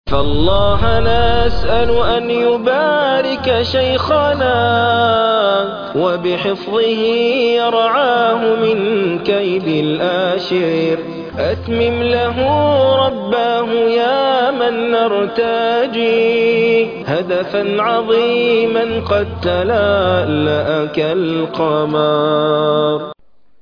فالله نسأل أن يبارك شيخنا وبحفظه يرعاه من كيد الآشر. أتمم له رباه يا من نرتجي هدفا عظيما قد تلألأ كالقمر.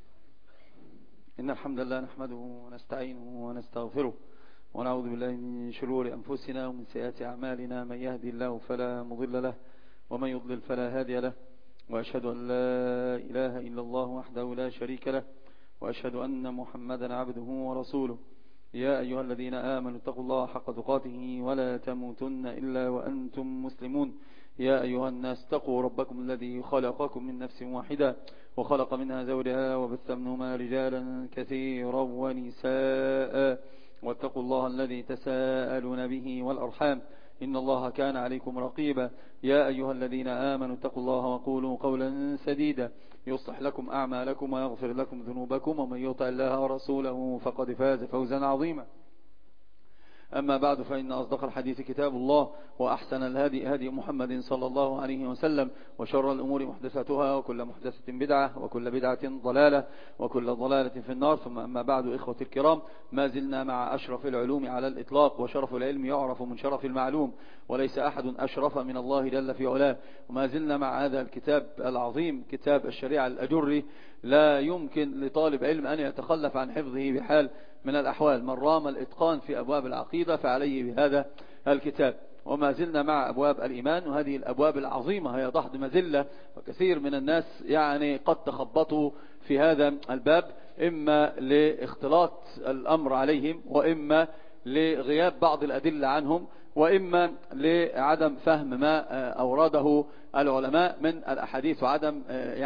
إن الحمد لله نحمده ونستعينه ونستغفره ونعوذ بالله من شرور أنفسنا ومن سيئات أعمالنا. من يهدي الله فلا مضل له ومن يضلل فلا هادي له، وأشهد أن لا إله إلا الله وحده لا شريك له، وأشهد أن محمدا عبده ورسوله. يا أيها الذين آمنوا اتقوا الله حق تقاته ولا تموتن إلا وأنتم مسلمون. يا أيها الناس اتقوا ربكم الذي خلقكم من نفس واحدة وخلق منها زوجها وبث منهما رجالا كثيرا ونساء، واتقوا الله الذي تساءلون به والأرحام إن الله كان عليكم رقيبا. يا أيها الذين آمنوا اتقوا الله وقولوا قولا سديدا يصلح لكم أعمالكم ويغفر لكم ذنوبكم، ومن يطع الله ورسوله فقد فاز فوزا عظيما. أما بعد، فإن أصدق الحديث كتاب الله، وأحسن الهدي هدي محمد صلى الله عليه وسلم، وشر الأمور محدثاتها، وكل محدثة بدعة، وكل بدعة ضلالة، وكل ضلالة في النار. ثم أما بعد، إخوتي الكرام، ما زلنا مع أشرف العلوم على الإطلاق، وشرف العلم يعرف من شرف المعلوم، وليس أحد أشرف من الله جل في علاه. وما زلنا مع هذا الكتاب العظيم، كتاب الشريعة الأجري. لا يمكن لطالب علم أن يتخلف عن حفظه بحال من الأحوال. من رام الإتقان في أبواب العقيدة فعليه بهذا الكتاب. وما زلنا مع أبواب الإيمان، وهذه الأبواب العظيمة هي ضحض مزلة، وكثير من الناس قد تخبطوا في هذا الباب، إما لاختلاط الأمر عليهم، وإما لغياب بعض الأدلة عنهم، وإما لعدم فهم ما أوراده العلماء من الأحاديث، وعدم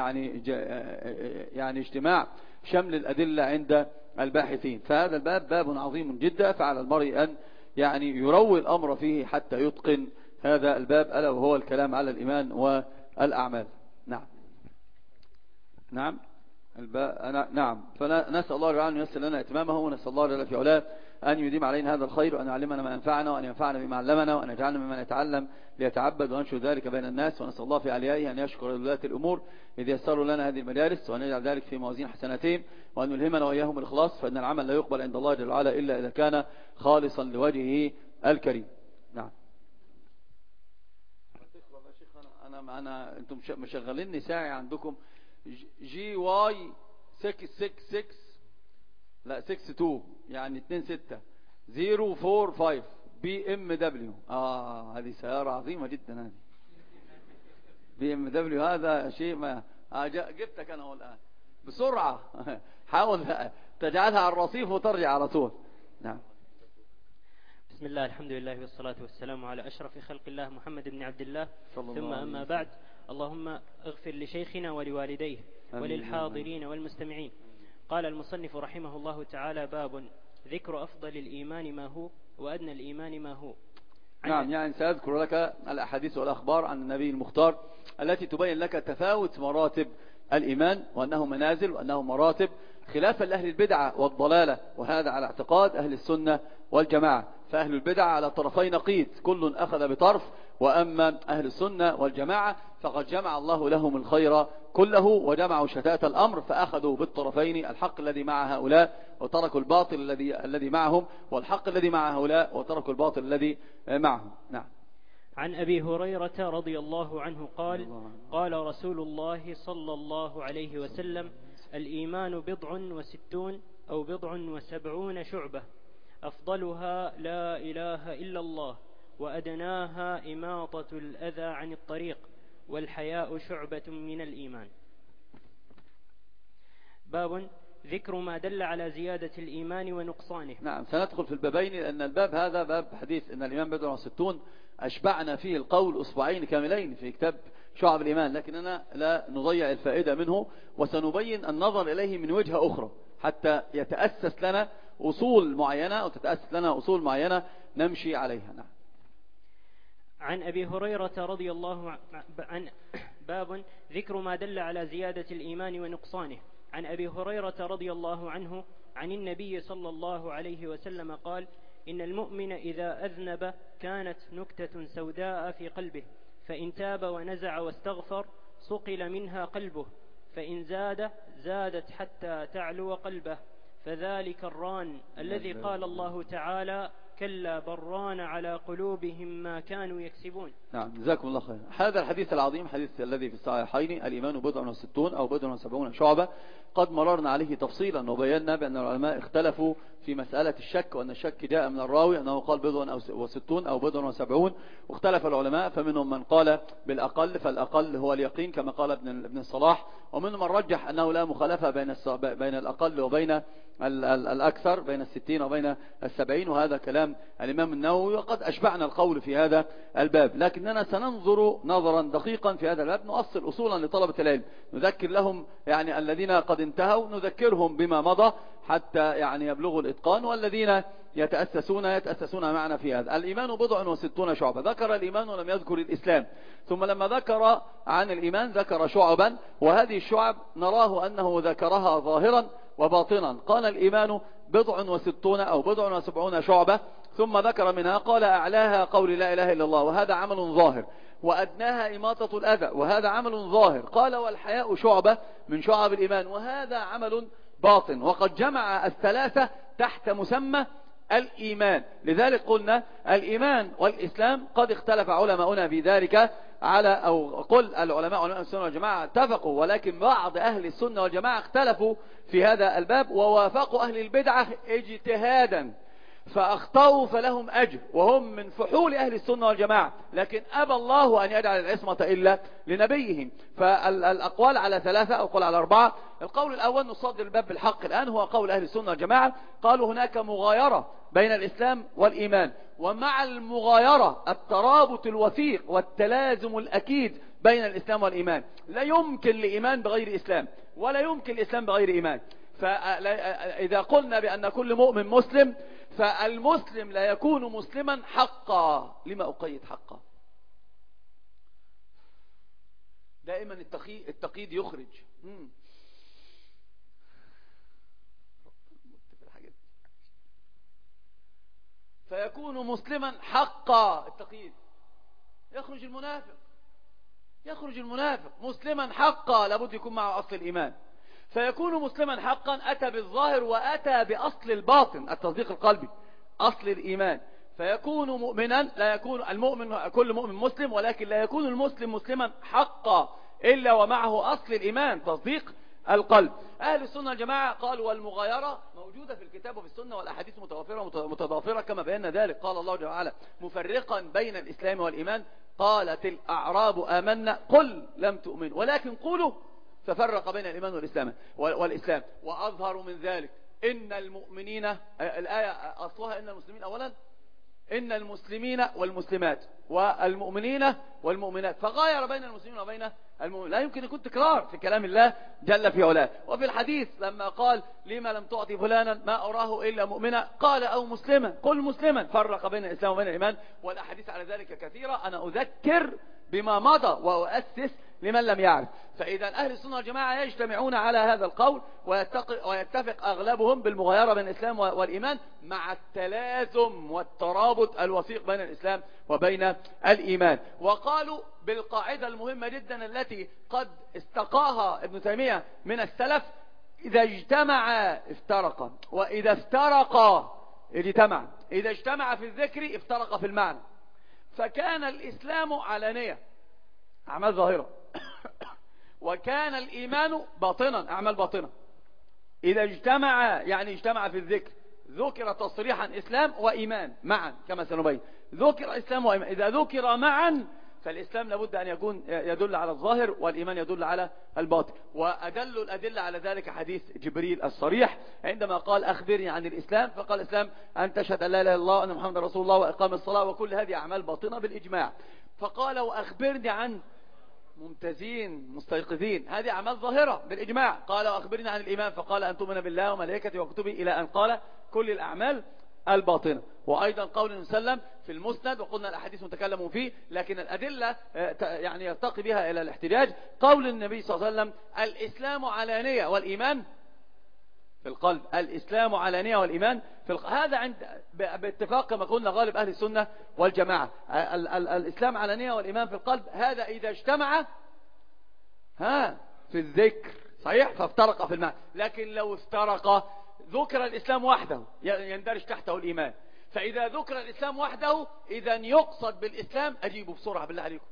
يعني اجتماع شمل الأدلة عند الباحثين. فهذا الباب باب عظيم جدا، فعلى المرء أن يروي الأمر فيه حتى يتقن هذا الباب، ألا وهو الكلام على الإيمان والأعمال. نعم فنسأل الله جل أن ييسر لنا إتمامه، ونسأل الله جل في علاه أن يديم علينا هذا الخير، وأن يعلمنا ما ينفعنا، وأن ينفعنا بما علمنا، وأن يجعلنا ممن يتعلم ليتعبد وينشر ذلك بين الناس. ونسأل الله في عليائه أن يشكر ولاة الأمور إذ يسروا لنا هذه المجالس، وأن يجعل ذلك في موازين حسناتهم، وأن يلهمنا وإياهم الإخلاص، فإن العمل لا يقبل عند الله جل وعلا إلا إذا كان خالصا لوجهه الكريم. نعم. أنا أنتم مشغليني ساعي عندكم جي واي 666 لا 62 يعني 26 045 بي ام دبليو. هذه سيارة عظيمة جدا. هذه بي ام دبليو، هذا شيء ما جبتك انا هو الان بسرعة. حاول تجعلها على الرصيف وترجع على طول. نعم. بسم الله، الحمد لله والصلاة والسلام على أشرف خلق الله محمد بن عبد الله، ثم أما بعد. اللهم اغفر لشيخنا ولوالديه وللحاضرين والمستمعين. قال المصنف رحمه الله تعالى: باب ذكر أفضل الإيمان ما هو وأدنى الإيمان ما هو. نعم، سأذكر لك الأحاديث والأخبار عن النبي المختار التي تبين لك تفاوت مراتب الإيمان، وأنه منازل وأنه مراتب، خلافا لأهل البدعة والضلالة، وهذا على اعتقاد أهل السنة والجماعة. فأهل البدعة على طرفي نقيض، كل أخذ بطرف، وأما أهل السنة والجماعة فقد جمع الله لهم الخير كله، وجمعوا شتات الأمر، فأخذوا بالطرفين، الحق الذي مع هؤلاء وتركوا الباطل الذي معهم، والحق الذي مع هؤلاء وتركوا الباطل الذي معهم. نعم. عن أبي هريرة رضي الله عنه قال: قال رسول الله صلى الله عليه وسلم: الإيمان 60 أو 70 شعبة، أفضلها لا إله إلا الله، وأدناها إماطة الأذى عن الطريق، والحياء شعبة من الإيمان. باب ذكر ما دل على زيادة الإيمان ونقصانه. نعم، سندخل في البابين، لأن الباب هذا باب حديث إن الإيمان 60 أشبعنا فيه القول أسبوعين كاملين في كتاب شعب الإيمان، لكننا لا نضيع الفائدة منه، وسنبين النظر إليه من وجهة أخرى حتى يتأسس لنا أصول معينة، وتتأسس لنا أصول معينة نمشي عليها. نعم. عن أبي هريرة رضي الله عنه. باب ذكر ما دل على زيادة الإيمان ونقصانه. عن أبي هريرة رضي الله عنه عن النبي صلى الله عليه وسلم قال: إن المؤمن إذا أذنب كانت نكتة سوداء في قلبه، فإن تاب ونزع واستغفر صقل منها قلبه، فإن زادت حتى تعلو قلبه، فذلك الران الذي قال الله تعالى كلا بران على قلوبهم ما كانوا يكسبون. نعم، جزاكم الله خير. هذا الحديث العظيم، حديث الذي في الصحيحين، الإيمان بضع وستون أو بضع وسبعون شعبة، قد مررنا عليه تفصيلا وبينا بأن العلماء اختلفوا في مسألة الشك، وأن الشك جاء من الراوي أنه قال بضع وستون أو بضع وسبعون، واختلف العلماء، فمنهم من قال بالأقل، فالأقل هو اليقين كما قال ابن الصلاح، ومنهم من رجح أنه لا مخالفة بين الأقل وبين الأكثر، بين 60 وبين 70، وهذا كلام الإمام النووي، وقد أشبعنا القول في هذا الباب، لكننا سننظر نظرا دقيقا في هذا الباب، نؤصل أصولا لطلبة العلم، نذكر لهم يعني الذين قد انتهوا نذكرهم بما مضى حتى يعني يبلغوا الإتقان، والذين يتأسسون معنا في هذا. الإيمان بضع وستون شعبة، ذكر الإيمان ولم يذكر الإسلام، ثم لما ذكر عن الإيمان ذكر شعبا، وهذه الشعب نراه أنه ذكرها ظاهرا وباطنا. قال الإيمان بضع وستون أو بضع وسبعون شعبة، ثم ذكر منها قال أعلاها قول لا إله إلا الله، وهذا عمل ظاهر، وأدناها إماطة الأذى، وهذا عمل ظاهر. قال والحياء شعبة من شعب الإيمان، وهذا عمل باطن. وقد جمع الثلاثة تحت مسمى الإيمان، لذلك قلنا الإيمان والإسلام قد اختلف علماؤنا في ذلك أو قل العلماء علماء السنة والجماعة اتفقوا، ولكن بعض أهل السنة والجماعة اختلفوا في هذا الباب، ووافقوا أهل البدعة اجتهادا فأخطأوا فلهم أجر، وهم من فحول أهل السنة والجماعة، لكن أبى الله أن يجعل العصمة إلا لنبيهم. فالأقوال على ثلاثة أو قول على أربعة. القول الأول نصدر الباب بالحق الآن هو قول أهل السنة والجماعة، قالوا هناك مغايرة بين الإسلام والإيمان، ومع المغايرة الترابط الوثيق والتلازم الأكيد بين الإسلام والإيمان. لا يمكن لإيمان بغير إسلام، ولا يمكن الإسلام بغير إيمان. فإذا قلنا بأن كل مؤمن مسلم، فالمسلم لا يكون مسلما حقا. لما أقيد حقا؟ دائما التقييد يخرج. فيكون مسلما حقا، التقييد يخرج المنافق مسلما حقا، لابد يكون معه أصل الإيمان، فيكون مسلما حقا أتى بالظاهر وأتى بأصل الباطن التصديق القلبي أصل الإيمان، فيكون مؤمنا. لا يكون المؤمن كل مؤمن مسلم، ولكن لا يكون المسلم مسلما حقا إلا ومعه أصل الإيمان تصديق القلب. أهل السنة والجماعة قالوا والمغايرة موجودة في الكتاب وفي السنة، والأحاديث متضافرة كما بينا ذلك. قال الله جل وعلا مفرقا بين الإسلام والإيمان، قالت الأعراب آمنا قل لم تؤمنوا ولكن قولوا، ففرق بين الإيمان والإسلام. وأظهر من ذلك إن المؤمنين، الآية أصلها إن المسلمين أولا، إن المسلمين والمسلمات والمؤمنين والمؤمنات، فغاير بين المسلمين وبين المؤمنين. لا يمكن يكون تكرار في كلام الله جل في علاه. وفي الحديث لما قال لما لم تعطي فلانا ما أراه إلا مؤمنا، قال أو مسلما، قل مسلما، فرق بين الإسلام وبين الإيمان. والأحاديث على ذلك كثيرة، أنا أذكر بما مضى وأؤسس لمن لم يعرف. فإذا أهل السنة والجماعة يجتمعون على هذا القول، ويتفق أغلبهم بالمغايرة بين الإسلام والإيمان، مع التلازم والترابط الوثيق بين الإسلام وبين الإيمان. وقالوا بالقاعدة المهمة جدا التي قد استقاها ابن تيمية من السلف: إذا اجتمع افترقا، وإذا افترقا اجتمع. إذا اجتمع في الذكر افترق في المعنى. فكان الإسلام علانية، أعمال ظاهرة، وكان الإيمان باطنا، أعمال باطنة. إذا اجتمع يعني اجتمع في الذكر، ذكر تصريحا إسلام وإيمان معا كما سنبين، ذكر إسلام وإيمان. إذا ذكر معا فالإسلام لابد أن يكون يدل على الظاهر، والإيمان يدل على الباطن. وأدل الأدلة على ذلك حديث جبريل الصريح عندما قال أخبرني عن الإسلام، فقال الإسلام أن تشهد أن لا إله إلا الله وأن محمد رسول الله وإقام الصلاة، وكل هذه أعمال باطنة بالإجماع. فقال وأخبرني عن ممتازين مستيقظين، هذه أعمال ظاهرة بالإجماع. قال وأخبرني عن الإيمان، فقال أن تؤمن بالله وملائكته وكتبه، إلى أن قال كل الأعمال الباطنة. وأيضا قول وسلم في المسند، وقلنا الأحاديث متكلم فيه، لكن الأدلة يعني يرتقي بها إلى الاحتجاج. قول النبي صلى الله عليه وسلم: الإسلام علانية والإيمان في القلب، الإسلام علانية والإيمان في هذا عند باتفاق كما قلنا غالب أهل السنة والجماعة. الإسلام علانية والإيمان في القلب، هذا إذا اجتمع في الذكر صحيح فافترق في المعنى. لكن لو افترق ذكر الإسلام وحده يندرج تحته الإيمان. فإذا ذكر الإسلام وحده إذا يقصد بالإسلام، أجيبه بسرعة بالله عليكم،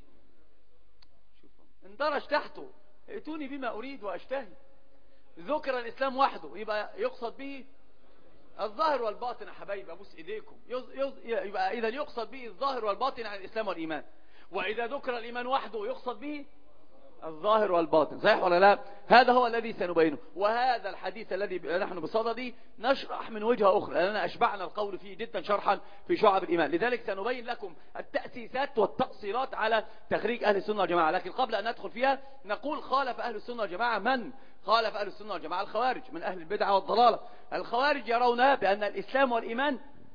اندرج تحته، ائتوني بما أريد وأشتهي. ذكر الإسلام وحده يبقى يقصد به الظاهر والباطن يا حبايب، أبوس إيديكم. يبقى إذا يقصد به الظاهر والباطن عن الإسلام والإيمان. وإذا ذكر الإيمان وحده يقصد به الظاهر والباطن، صحيح ولا لا؟ هذا هو الذي سنبينه. وهذا الحديث الذي نحن بصدده نشرح من وجهة أخرى، لأننا أشبعنا القول فيه جدا شرحا في شعب الإيمان. لذلك سنبين لكم التأسيسات والتأصيلات على تخريج أهل السنة والجماعة. لكن قبل أن ندخل فيها نقول خالف أهل السنة والجماعة. من خالف أهل السنة والجماعة؟ الخوارج من أهل البدعة والضلالة. الخوارج يرون بأن الإسلام والإيمان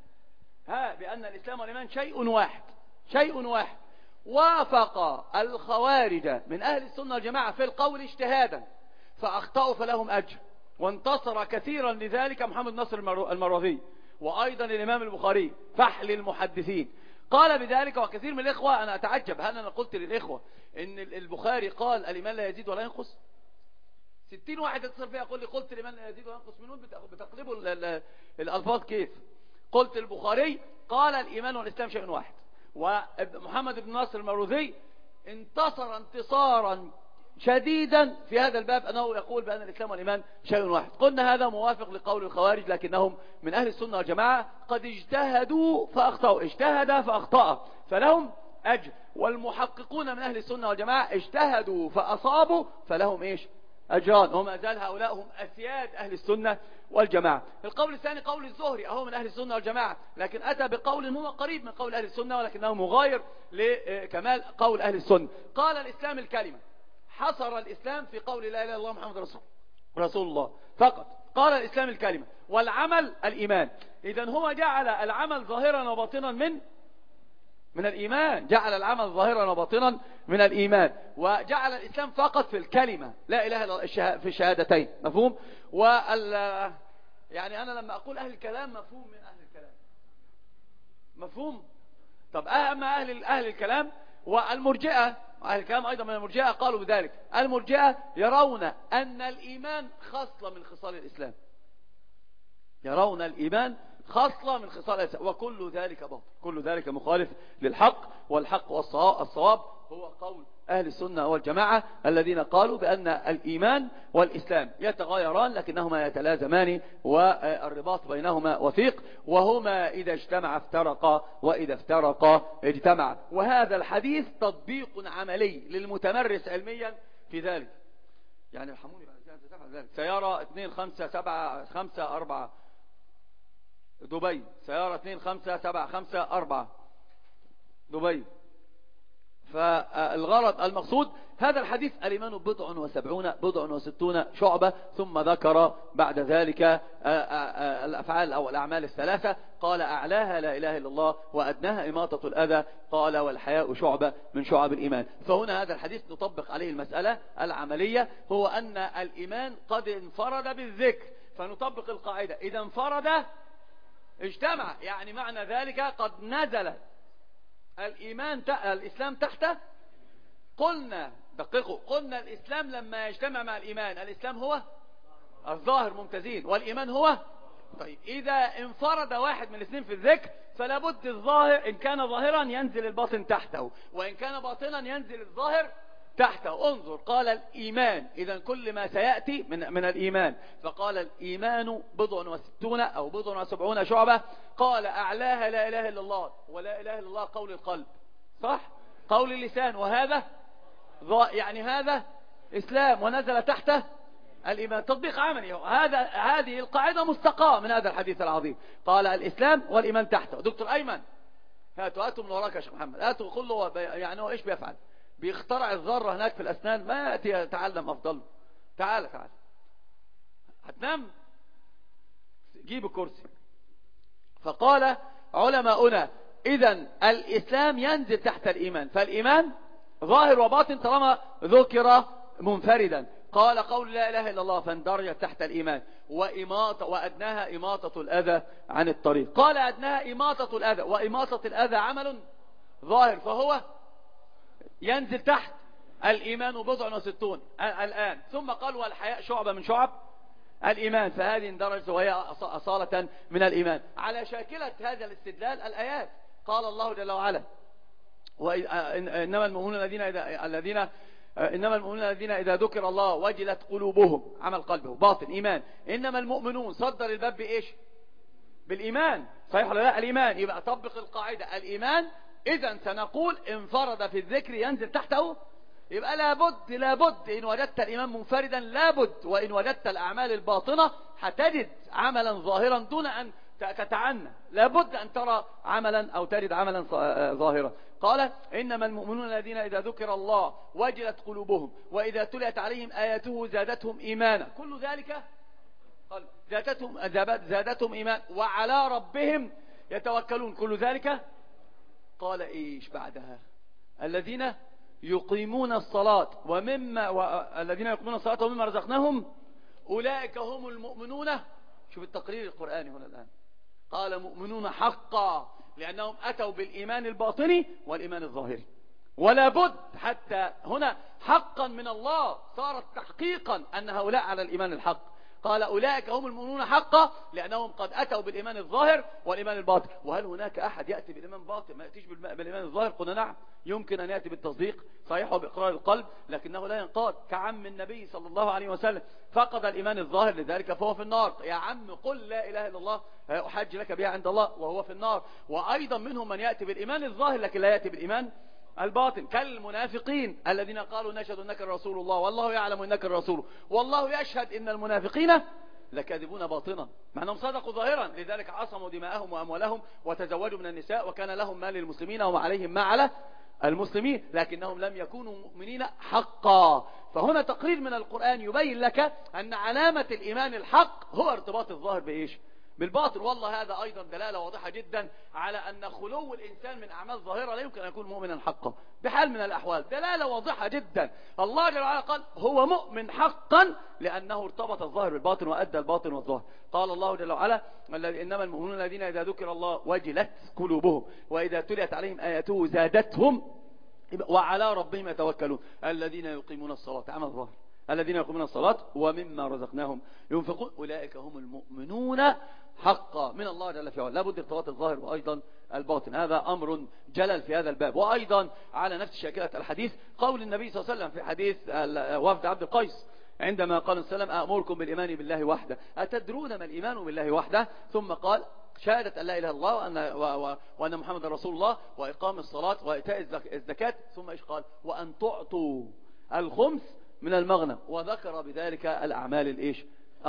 شيء واحد، شيء واحد. وافق الخوارج من أهل السنة والجماعة في القول اجتهادا فأخطأوا فلهم أجر، وانتصر كثيرا لذلك محمد نصر المروزي، وأيضا الإمام البخاري فحل المحدثين قال بذلك. وكثير من الإخوة أنا أتعجب، هل أنا قلت للإخوة إن البخاري قال الإيمان لا يزيد ولا ينقص؟ 60 واحد يتصل فيها يقول لي قلت الإيمان لا يزيد ولا ينقص، منون بتقلبوا الألفاظ كيف؟ قلت البخاري قال الإيمان والإسلام شيء واحد. ومحمد بن ناصر المروزي انتصر انتصارا شديدا في هذا الباب، أنه يقول بأن الإسلام والإيمان شيء واحد. قلنا هذا موافق لقول الخوارج، لكنهم من أهل السنة والجماعة قد اجتهدوا فأخطأوا، اجتهد فأخطأ فلهم أجر. والمحققون من أهل السنة والجماعة اجتهدوا فأصابوا فلهم إيش؟ أجران. وما زال هؤلاء هم أسياد أهل السنة والجماعة. القول الثاني قول الزهري، أهو من أهل السنة والجماعة، لكن أتى بقول هو قريب من قول أهل السنة ولكنه مغاير لكمال قول أهل السنة. قال الإسلام الكلمة، حصر الإسلام في قول لا إله إلا الله محمد رسول الله فقط. قال الإسلام الكلمة والعمل الإيمان. إذن هو جعل العمل ظاهرا وباطنا من الإيمان، جعل العمل ظاهرا وباطنا من الإيمان، وجعل الإسلام فقط في الكلمة لا إله إلا الله في الشهادتين. مفهوم؟ يعني أنا لما أقول أهل الكلام مفهوم من أهل الكلام، مفهوم؟ طب أما أهل الكلام والمرجئة، أهل الكلام أيضا من المرجئة قالوا بذلك. المرجئة يرون أن الإيمان خصلة من خصال الإسلام، يرون الإيمان خصلة من خصال الإسلام، وكل ذلك باطل، كل ذلك مخالف للحق. والحق والصواب هو قول أهل السنة والجماعة الذين قالوا بأن الإيمان والإسلام يتغايران لكنهما يتلازمان، والرباط بينهما وثيق، وهما إذا اجتمع افترقا وإذا افترقا اجتمع. وهذا الحديث تطبيق عملي للمتمرس علميا في ذلك. يعني ارحموني بعد تفعل ذلك. سيارة 25754 دبي، سيارة 25754 دبي. فالغرض المقصود هذا الحديث الإيمان بضع وستون شعبة. ثم ذكر بعد ذلك الأفعال أو الأعمال الثلاثة. قال أعلاها لا إله إلا الله، وأدناها إماطة الأذى، قال والحياء شعبة من شعب الإيمان. فهنا هذا الحديث نطبق عليه المسألة العملية، هو أن الإيمان قد انفرد بالذكر، فنطبق القاعدة إذا انفرد اجتمع. يعني معنى ذلك قد نزل الإسلام تحته. قلنا دققوا، قلنا الإسلام لما يجتمع مع الإيمان، الإسلام هو الظاهر ممتازين، والإيمان هو طيب. إذا انفرد واحد من الاثنين في الذكر فلا بد الظاهر إن كان ظاهرا ينزل الباطن تحته، وإن كان باطنا ينزل الظاهر تحته. انظر، قال الإيمان، إذا كل ما سيأتي من الإيمان. فقال الإيمان بضع وستون أو بضع وسبعون شعبة. قال أعلاها لا إله إلا الله، ولا إله إلا الله قول القلب، صح؟ قول اللسان، وهذا يعني هذا إسلام ونزل تحته الإيمان. تطبيق عملي. هذه القاعدة مستقاة من هذا الحديث العظيم. قال الإسلام والإيمان تحته. دكتور أيمن، هاتوا من وراك يا شيخ محمد، هاتوا قل له يعني هو إيش بيفعل؟ بيخترع الذرة هناك في الأسنان، ما يأتي يتعلم أفضل. تعال هتنام، جيب الكرسي. فقال علماؤنا إذن الإسلام ينزل تحت الإيمان، فالإيمان ظاهر وباطن طالما ذكر منفردا. قال قول لا إله إلا الله فاندرج تحت الإيمان، وأدناها إماطة الأذى عن الطريق. قال أدناها إماطة الأذى، وإماطة الأذى عمل ظاهر فهو ينزل تحت الإيمان 64 الآن. ثم قال والحياء شعبة من شعب الإيمان، فهذه درجة وهي أصالة من الإيمان. على شاكلة هذا الاستدلال الآيات، قال الله جل وعلا إنما المؤمنون الذين إذا ذكر الله وجلت قلوبهم، عمل قلبه باطن إيمان. إنما المؤمنون صدر الباب بإيش؟ بالإيمان، صحيح ولا لا؟ الإيمان. يبقى طبق القاعدة الإيمان. إذن سنقول انفرد في الذكر ينزل تحته. يبقى لابد إن وجدت الإيمان منفردا لابد، وإن وجدت الأعمال الباطنة هتجد عملا ظاهرا دون أن تتعنى، لابد أن ترى عملا أو تجد عملا ظاهرا. قال إنما المؤمنون الذين إذا ذكر الله وجلت قلوبهم وإذا تليت عليهم آياته زادتهم إيمانا. كل ذلك قال زادتهم إيمان وعلى ربهم يتوكلون. كل ذلك قال إيش بعدها؟ الذين يقيمون الصلاة ومما رزقناهم أولئك هم المؤمنون. شوف التقرير القرآني هنا الآن، قال مؤمنون حقا، لأنهم أتوا بالإيمان الباطني والإيمان الظاهري. ولا بد حتى هنا حقا من الله، صارت تحقيقا أن هؤلاء على الإيمان الحق. قال أولئك هم المؤمنون حقا لأنهم قد أتوا بالإيمان الظاهر والإيمان الباطن. وهل هناك أحد يأتي بالإيمان الباطن ما يأتيش بالإيمان الظاهر؟ قلنا نعم، يمكن أن يأتي بالتصديق صحيح وبإقرار القلب، لكنه لا ينقاد. كعم النبي صلى الله عليه وسلم فقد الإيمان الظاهر لذلك فهو في النار. يا عم قل لا إله إلا الله أحج لك بها عند الله وهو في النار. وأيضا منهم من يأتي بالإيمان الظاهر لكن لا يأتي بالإيمان الباطن، كالمنافقين الذين قالوا نشهد انك الرسول الله والله يعلم انك الرسول والله يشهد ان المنافقين لكاذبون باطنا، مع انهم صدقوا ظاهرا. لذلك عصموا دماءهم واموالهم وتزوجوا من النساء وكان لهم مال للمسلمين وما عليهم ما على المسلمين، لكنهم لم يكونوا مؤمنين حقا. فهنا تقرير من القرآن يبين لك ان علامة الايمان الحق هو ارتباط الظاهر بايش؟ بالباطن. والله هذا أيضا دلالة واضحة جدا على أن خلو الإنسان من أعمال ظاهرة لا يمكن أن يكون مؤمنا حقا بحال من الأحوال. دلالة واضحة جدا. الله جل وعلا قال هو مؤمن حقا لأنه ارتبط الظاهر بالباطن وأدى الباطن والظاهر. قال الله جل وعلا إنما المؤمنون الذين إذا ذكر الله وجلت قلوبهم وإذا تليت عليهم آياته زادتهم وعلى ربهم يتوكلون الذين يقيمون الصلاة، عمل ظاهر، الذين يقيمون الصلاة ومما رزقناهم ينفقون أولئك هم المؤمنون حقا من الله جل في علاه. لابد ارتباط الظاهر وأيضا الباطن، هذا أمر جلل في هذا الباب. وأيضا على نفس شاكلة الحديث قول النبي صلى الله عليه وسلم في حديث وفد عبد القيس عندما قال السلام أأمركم بالإيمان بالله وحده أتدرون ما الإيمان بالله وحده؟ ثم قال شهادة أن لا إله إلا الله وأن محمد رسول الله وإقام الصلاة وإيتاء الزكاة. ثم إيش قال؟ وأن تعطوا الخمس من المغنم. وذكر بذلك الأعمال الإيش؟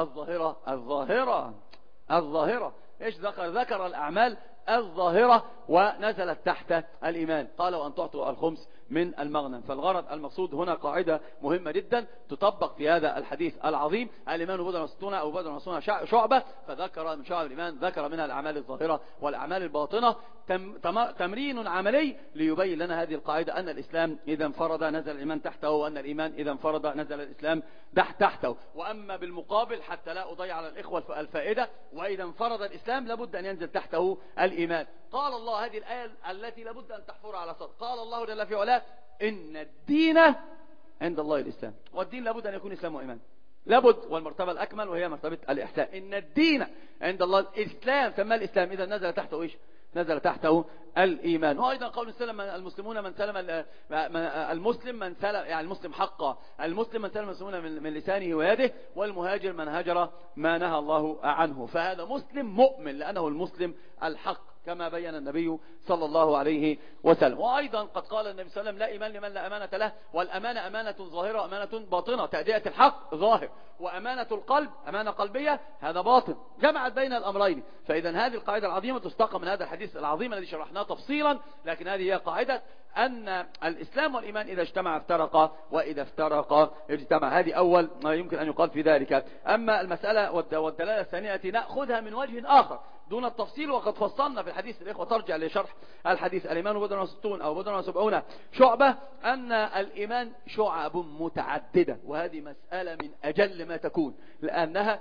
الظاهرة. إيش ذكر الأعمال الظاهرة ونزلت تحت الإيمان. قال وأن تعطوا الخمس من المغنم. فالغرض المقصود هنا قاعدة مهمة جدا تطبق في هذا الحديث العظيم. الإيمان بضع وستون أو بضع وستون شعبة، فذكر من شعب الإيمان ذكر منها الأعمال الظاهرة والأعمال الباطنة. تمرين عملي ليبين لنا هذه القاعدة أن الإسلام إذا انفرد نزل الإيمان تحته، وأن الإيمان إذا انفرد نزل الإسلام تحته. وأما بالمقابل حتى لا أضيع على الإخوة الفائدة، وإذا انفرد الإسلام لابد أن ينزل تحته الإيمان. قال الله هذه الآية التي لابد أن تحفر على صدر. قال الله جل في علاه إن الدين عند الله الإسلام. والدين لابد أن يكون إسلام وإيمان، لابد. والمرتبة الأكمل وهي مرتبة الإحسان. إن الدين عند الله الإسلام، ثم الإسلام إذا نزل تحته إيش؟ نزل تحته الإيمان. وأيضا قول السلام المسلمون من سلم المسلم من سلم، يعني المسلم حقا، المسلم من سلم المسلمون من لسانه ويده، والمهاجر من هجر ما نهى الله عنه. فهذا مسلم مؤمن لأنه المسلم الحق كما بين النبي صلى الله عليه وسلم. وأيضا قد قال النبي صلى الله عليه وسلم لا إيمان لمن لا أمانة له. والأمانة أمانة ظاهرة وأمانة باطنة. تأدية الحق ظاهر، وأمانة القلب أمانة قلبية هذا باطن. جمعت بين الأمرين. فإذا هذه القاعدة العظيمة تستقى من هذا الحديث العظيم الذي شرحناه تفصيلا، لكن هذه هي قاعدة أن الإسلام والإيمان إذا اجتمع افترقا وإذا افترقا اجتمع. هذه أول ما يمكن أن يقال في ذلك. أما المسألة والدلالة الثانية نأخذها من وجه آخر دون التفصيل، وقد فصلنا في الحديث، الإخوة ترجع لشرح الحديث الإيمان بضع وستون أو بضع وسبعون شعبة، أن الإيمان شعب متعددة، وهذه مسألة من أجل ما تكون، لأنها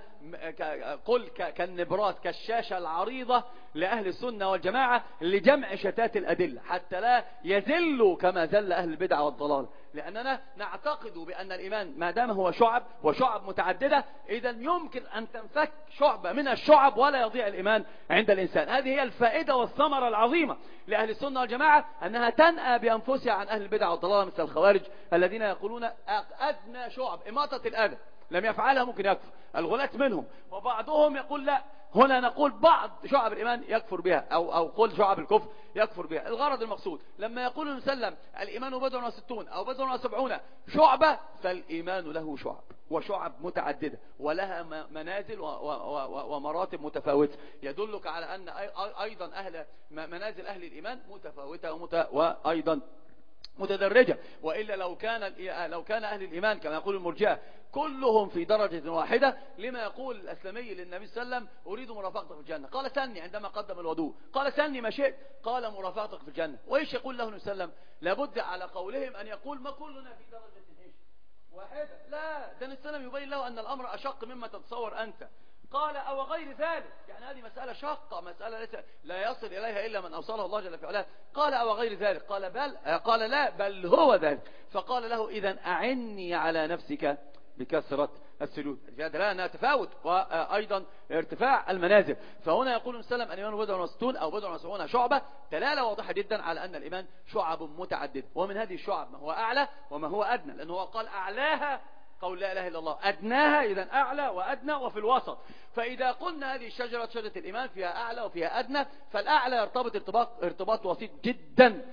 قل كالنبرات، كالشاشة العريضة لأهل السنة والجماعة لجمع شتات الأدلة حتى لا يذلوا كما ذل أهل البدع والضلال. لأننا نعتقد بأن الإيمان ما دام هو شعب وشعب متعددة، إذا يمكن أن تنفك شعبة من الشعب ولا يضيع الإيمان عند الإنسان. هذه هي الفائدة والثمرة العظيمة لأهل السنة والجماعة، أنها تنأى بأنفسها عن أهل البدع والضلال مثل الخوارج الذين يقولون أدنى شعب إماطة الأذى لم يفعلها ممكن يكفر، الغلاة منهم. وبعضهم يقول لا، هنا نقول بعض شعب الإيمان يكفر بها أو قل شعب الكفر يكفر بها. الغرض المقصود لما يقول المسلم الإيمان بضع وستون أو بضع وسبعون شعبة، فالإيمان له شعب وشعب متعددة ولها منازل ومراتب متفاوتة، يدلك على أن أيضا منازل أهل الإيمان متفاوتة وأيضا متدرجة. وإلا لو كان أهل الإيمان كما يقول المرجئة كلهم في درجة واحدة، لما يقول الأسلمي للنبي صلى الله عليه وسلم أريد مرافقتك في الجنة، قال سلني عندما قدم الوضوء، قال سلني ما شئت، قال مرافقتك في الجنة. وإيش يقول له النبي صلى الله عليه وسلم؟ لابد على قولهم أن يقول ما كلنا في درجة واحدة، لا، ده النبي صلى الله عليه وسلم يبين له أن الأمر أشق مما تتصور أنت. قال أو غير ذلك، يعني هذه مسألة شاقة، مسألة لا يصل إليها إلا من أوصله الله جل في علاه. قال أو غير ذلك، قال لا بل هو ذلك. فقال له إذن أعني على نفسك بكثرة السجود. هذا لا أنها تفاوت وأيضا ارتفاع المنازل. فهنا يقول السلام الإيمان بضع وستون أو بضع وسبعون شعبة، دلالة واضحة جدا على أن الإيمان شعب متعددة، ومن هذه الشعب ما هو أعلى وما هو أدنى، لأنه هو قال أعلاها قول لا إله إلا الله، أدناها إذن أعلى وأدنى وفي الوسط. فإذا قلنا هذه الشجرة شجرة الإيمان فيها أعلى وفيها أدنى، فالأعلى يرتبط ارتباط وسيط جدا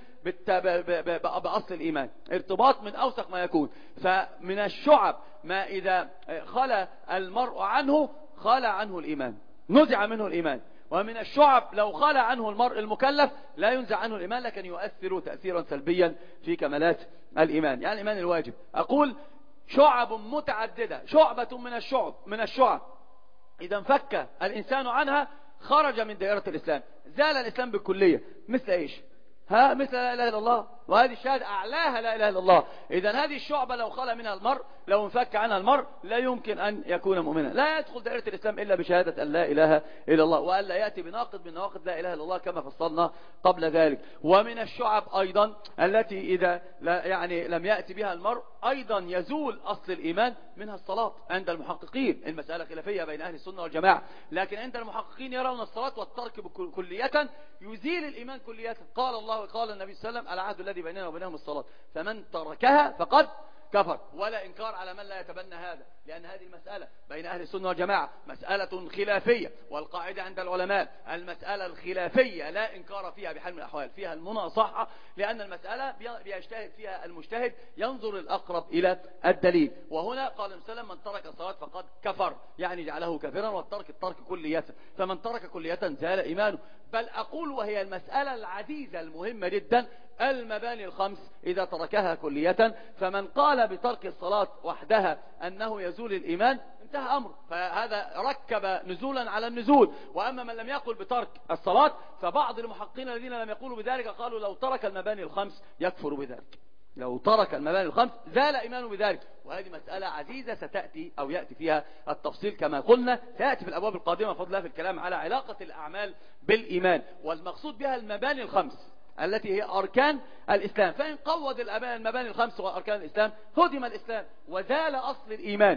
بأصل الإيمان، ارتباط من أوثق ما يكون. فمن الشعب ما إذا خلى المرء عنه خلى عنه الإيمان، نزع منه الإيمان. ومن الشعب لو خلى عنه المرء المكلف لا ينزع عنه الإيمان، لكن يؤثر تأثيرا سلبيا في كمالات الإيمان. يعني الإيمان الواجب، أقول شعب متعددة، شعبة من الشعب إذا انفك الإنسان عنها خرج من دائرة الإسلام، زال الإسلام بالكلية. مثل إيش؟ مثل لا إله إلا الله، وهذه الشهادة أعلاها لا إله إلا الله. إذا هذه الشعبة لو خلى منها المرء، لو انفك عنها المرء، لا يمكن أن يكون مؤمنا، لا يدخل دائرة الإسلام إلا بشهادة أن لا إله إلا الله، وألا يأتي بناقض من نواقض لا إله إلا الله كما فصلنا قبل ذلك. ومن الشعب أيضا التي إذا يعني لم يأتي بها المرء أيضا يزول أصل الإيمان، منها الصلاة. عند المحققين المسألة خلافية بين أهل السنة والجماعة، لكن عند المحققين يرون الصلاة والترك كلية يزيل الإيمان كلية. قال الله قال النبي صلى الله عليه وسلم العهد الذي بيننا وبينهم الصلاة، فمن تركها فقد كفر. ولا إنكار على من لا يتبنى هذا، لأن هذه المسألة بين أهل السنة والجماعة مسألة خلافية، والقاعدة عند العلماء المسألة الخلافية لا إنكار فيها بحال من الأحوال، فيها المناصحة، لأن المسألة بيجتهد فيها المجتهد، ينظر الأقرب إلى الدليل. وهنا قال المسلم من ترك الصلاة فقد كفر، يعني جعله كافرا، والترك كلية، فمن ترك كلية زال إيمانه. بل أقول وهي المسألة العزيزة المهمة جدا، المباني الخمس إذا تركها كلية، فمن قال بترك الصلاة وحدها أنه يزول الإيمان انتهى أمر، فهذا ركب نزولا على النزول. وأما من لم يقل بترك الصلاة، فبعض المحققين الذين لم يقولوا بذلك قالوا لو ترك المباني الخمس يكفر بذلك، لو ترك المباني الخمس زال إيمانه بذلك. وهذه مسألة عزيزة ستأتي أو يأتي فيها التفصيل كما قلنا، سيأتي في الأبواب القادمة فضل الله في الكلام على علاقة الأعمال بالإيمان، والمقصود بها المباني الخمس التي هي أركان الإسلام. فإن قوض المباني الخمس وأركان الإسلام هدم الإسلام وزال أصل الإيمان.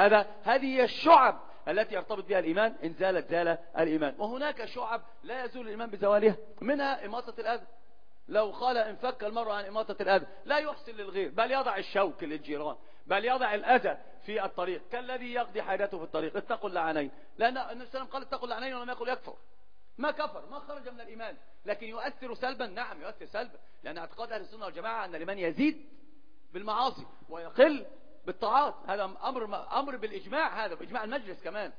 هذه هي الشعب التي يرتبط بها الإيمان، إن زالت زال الإيمان. وهناك شعب لا يزول الإيمان بزوالها، منها إماطة الأذى. لو قال انفك المرء عن إماطة الأذى لا يحسن للغير، بل يضع الشوك للجيران، بل يضع الأذى في الطريق، كالذي يقضي حاجته في الطريق. اتقوا اللعنين، لأن النبي صلى الله عليه وسلم قال اتقوا اللعنين ولم يقل يكفر، ما كفر، ما خرج من الإيمان، لكن يؤثر سلبا. نعم يؤثر سلبا، لأن اعتقاد أهل السنة والجماعة أن الإيمان يزيد بالمعاصي ويقل بالطاعات. هذا أمر بالإجماع، هذا بإجماع المجلس كمان.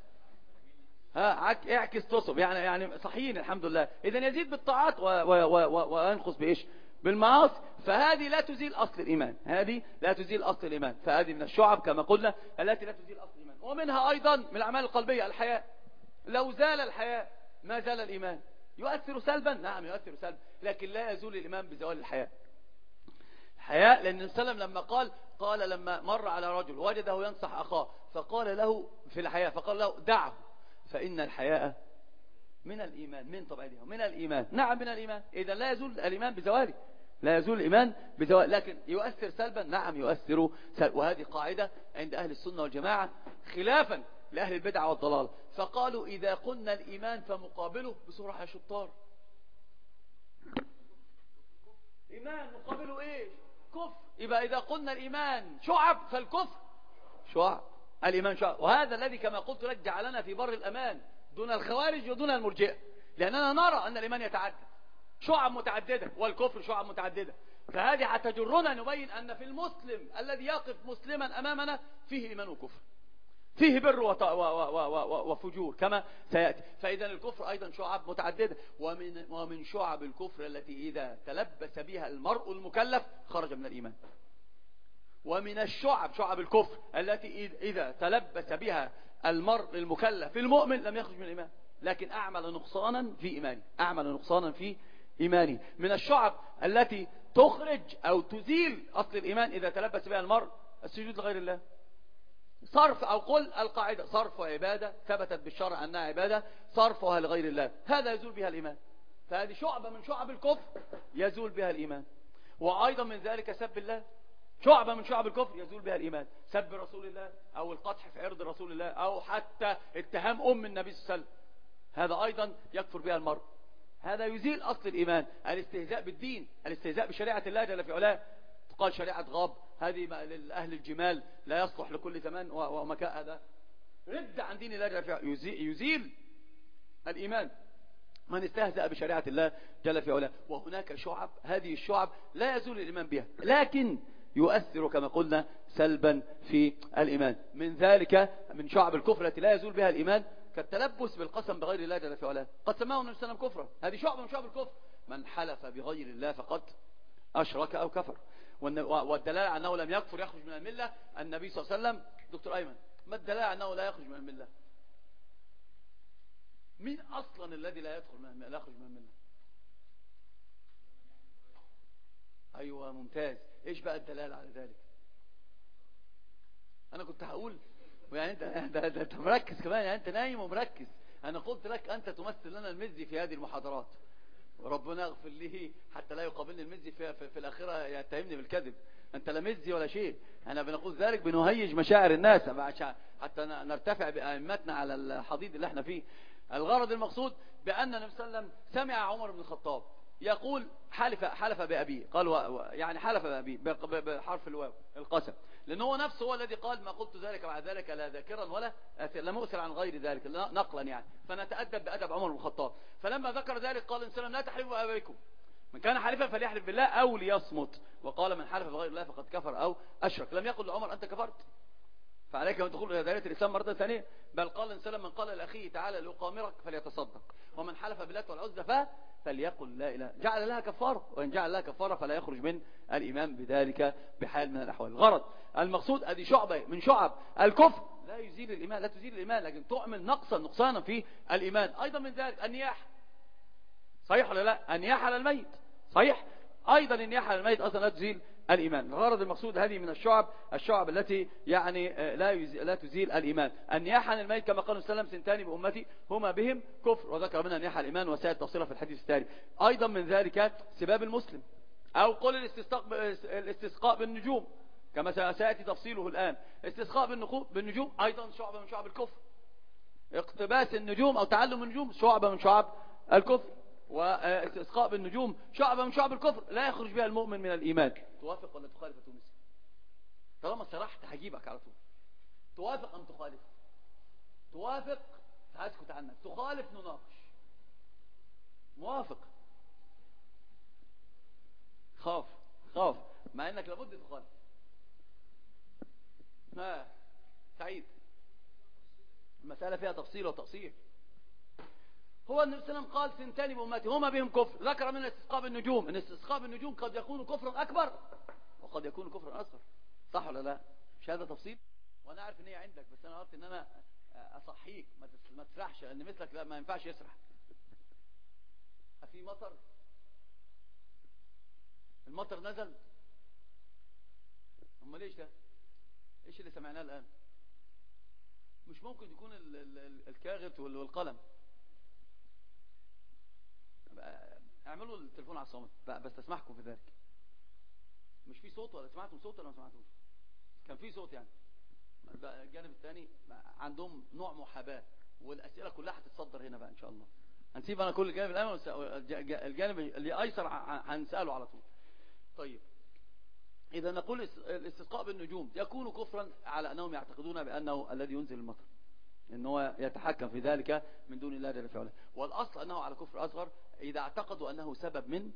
اعكس تصب، يعني صحيين الحمد لله. إذن يزيد بالطاعات وينقص بإيش؟ بالمعاصي. فهذه لا تزيل أصل الإيمان، هذه لا تزيل أصل الإيمان. فهذه من الشعب كما قلنا التي لا تزيل أصل الإيمان. ومنها أيضا من الأعمال القلبية الحياء. لو زال الحياء ما زال الإيمان يؤثر سلبا. نعم يؤثر سلبا، لكن لا يزول الإيمان بزوال الحياء. حياء، لأن النبي صلى الله عليه وسلم لما قال لما مر على رجل وجده ينصح أخاه فقال له في الحياء، فقال له دعه فإن الحياء من الإيمان، من طبيعته من الإيمان. نعم من الإيمان. إذا لا يزول الإيمان بزواله، لا يزول الإيمان بزواله، لكن يؤثر سلبا. نعم يؤثر سلبا. وهذه قاعدة عند أهل السنة والجماعة خلافا لأهل البدع والضلال. فقالوا إذا قلنا الإيمان فمقابله بصراحة شطار، إيمان مقابله إيه؟ كفر. يبقى إذا قلنا الإيمان شعب فالكفر شعب، الإيمان شعب. وهذا الذي كما قلت لك جعلنا في بر الأمان دون الخوارج ودون المرجئة، لأننا نرى أن الإيمان يتعدد شعب متعددة والكفر شعب متعددة. فهذه حتجرنا نبين أن في المسلم الذي يقف مسلما أمامنا فيه إيمان وكفر، فيه بر وفجور كما سيأتي. فإذا الكفر أيضا شعب متعددة، ومن شعب الكفر التي إذا تلبس بها المرء المكلف خرج من الإيمان. ومن شعب الكفر التي إذا تلبس بها المرء المكلف المؤمن لم يخرج من الإيمان، لكن أعمل نقصانا في إيمانه، أعمل نقصانا في إيمانه. من الشعب التي تخرج أو تزيل أصل الإيمان إذا تلبس بها المرء السجود لغير الله. صرف أو قل القاعدة صرف عبادة ثبتت بالشرع أنها عبادة، صرفها لغير الله هذا يزول بها الإيمان. فهذه شعبة من شعب الكفر يزول بها الإيمان. وأيضا من ذلك سب الله، شعبة من شعب الكفر يزول بها الإيمان. سب رسول الله أو القدح في عرض رسول الله أو حتى اتهام النبي صلى الله عليه وسلم، هذا أيضا يكفر بها المرء. هذا يزيل أصل الإيمان. الاستهزاء بالدين، الاستهزاء بشريعة الله جل في علاه. تقال شريعة غاب هذه لأهل الجمال لا يصلح لكل زمان ومكان، هذا رد عن دين الله جل في علاه، يزيل الإيمان من استهزأ بشريعة الله جل في علاه. وهناك شعب، هذه الشعب لا يزول الإيمان بها لكن يؤثر كما قلنا سلبا في الإيمان. من ذلك من شعب الكفر التي لا يزول بها الإيمان كالتلبس بالقسم بغير الله جل في علاه، قد سماه النبي صلى الله عليه وسلم كفرا. هذه شعبة من شعب الكفر. من حلف بغير الله فقد أشرك أو كفر. والدلالة على أنه لم يكفر يخرج من الملة النبي صلى الله عليه وسلم. دكتور أيمن، ما الدلالة على أنه لا يخرج من الملة؟ مين أصلا الذي لا يخرج من الملة؟ أيوة ممتاز. إيش بقى الدلالة على ذلك؟ أنا كنت هقول يعني أنت مركز كمان، يعني أنت نايم ومركز. أنا قلت لك أنت تمثل لنا المزي في هذه المحاضرات، وربنا اغفر لي حتى لا يقابلني المزي في الآخرة يتهمني بالكذب. أنت لا مزي ولا شيء. أنا بنقول ذلك بنهيج مشاعر الناس حتى نرتفع بأئمتنا على الحضيض اللي احنا فيه. الغرض المقصود بأن النبي صلى الله عليه وسلم سمع عمر بن الخطاب يقول حلف بأبيه، قال يعني حلف بأبيه بحرف الواو القسم، لأنه هو نفسه هو الذي قال ما قلت ذلك بعد ذلك لا ذاكرا ولا لا مؤثر عن غير ذلك نقلا يعني. فنتأدب بأدب عمر بن الخطاب. فلما ذكر ذلك قال النبي صلى الله عليه وسلم لا تحلفوا بأبيكم، من كان حالفا فليحلف بالله أو ليصمت، وقال من حلف بغير الله فقد كفر أو أشرك. لم يقل لعمر أنت كفرت فعليك أن تدخل إلى دائرة الإسلام مرة ثانية، بل قال النبي صلى الله عليه وسلم من قال لأخيه تعالى لأقامرك فليتصدق، ومن حلف بالله والعزى فليقل لا إله، جعل لها كفارة، وإن جعل لها كفارة فلا يخرج من الإيمان بذلك بحال من الأحوال. الغرض المقصود هذه شعبة من شعب الكفر لا يزيل الإيمان، لا تزيل الإيمان، لكن تعمل نقصانا في الإيمان. أيضا من ذلك النياحة، صحيح ولا لا؟ النياحة على الميت صحيح، أيضا النياحة على الميت أصلا لا تزيل الإيمان. الغرض المقصود هذه من الشعب التي يعني لا تزيل الإيمان. النياحة عن الميت كما قال السلام سنتان بأمتي هما بهم كفر، وذكر منها نياحة الإيمان وسائل تفصيلها في الحديث التالي. أيضا من ذلك سباب المسلم أو قول الاستسقاء بالنجوم كما سيأتي تفصيله الآن. استسقاء بالنجوم أيضا شعبة من شعب الكفر. اقتباس النجوم أو تعلم النجوم شعبة من شعب الكفر. واستسقاء بالنجوم شعبة من شعب الكفر لا يخرج بها المؤمن من الإيمان. توافق ولا تخالف يا تونسي؟ طالما صرحت هجيبك على طول. توافق أم تخالف؟ توافق هسكت عنك، تخالف نناقش. موافق؟ خاف مع انك لابد تخالف. سعيد، المسألة فيها تفصيل وتقصير. هو النبي صلى الله عليه وسلم قال سنتان بأمتي هما بهم كفر، ذكر من الاستسقاء بالنجوم ان استسقاء بالنجوم قد يكون كفرا أكبر وقد يكون كفرا أصغر، صح ولا لا؟ مش هذا تفصيل؟ وانا عارف ان هي عندك، بس انا قلت ان انا اصحيك ما تسرحش، لان مثلك لا ما ينفعش يسرح. في مطر، المطر نزل، امال ليش ده؟ ايش اللي سمعناه الان؟ مش ممكن يكون الكاغد والقلم. اعملوا التليفون على الصامت بس تسمحكم في ذلك. مش في صوت ولا سمعتم صوت ولا ما سمعتوش؟ كان في صوت يعني. الجانب الثاني عندهم نوع محاباه، والاسئله كلها هتتصدر هنا بقى ان شاء الله. هنسيب انا كل الجانب الايمن الجانب اللي ايسر هنساله على طول. طيب، اذا نقول الاستسقاء بالنجوم يكون كفرا على انهم يعتقدون بانه الذي ينزل المطر، ان هو يتحكم في ذلك من دون الله جل وعلا. والاصل انه على كفر اصغر اذا اعتقدوا انه سبب من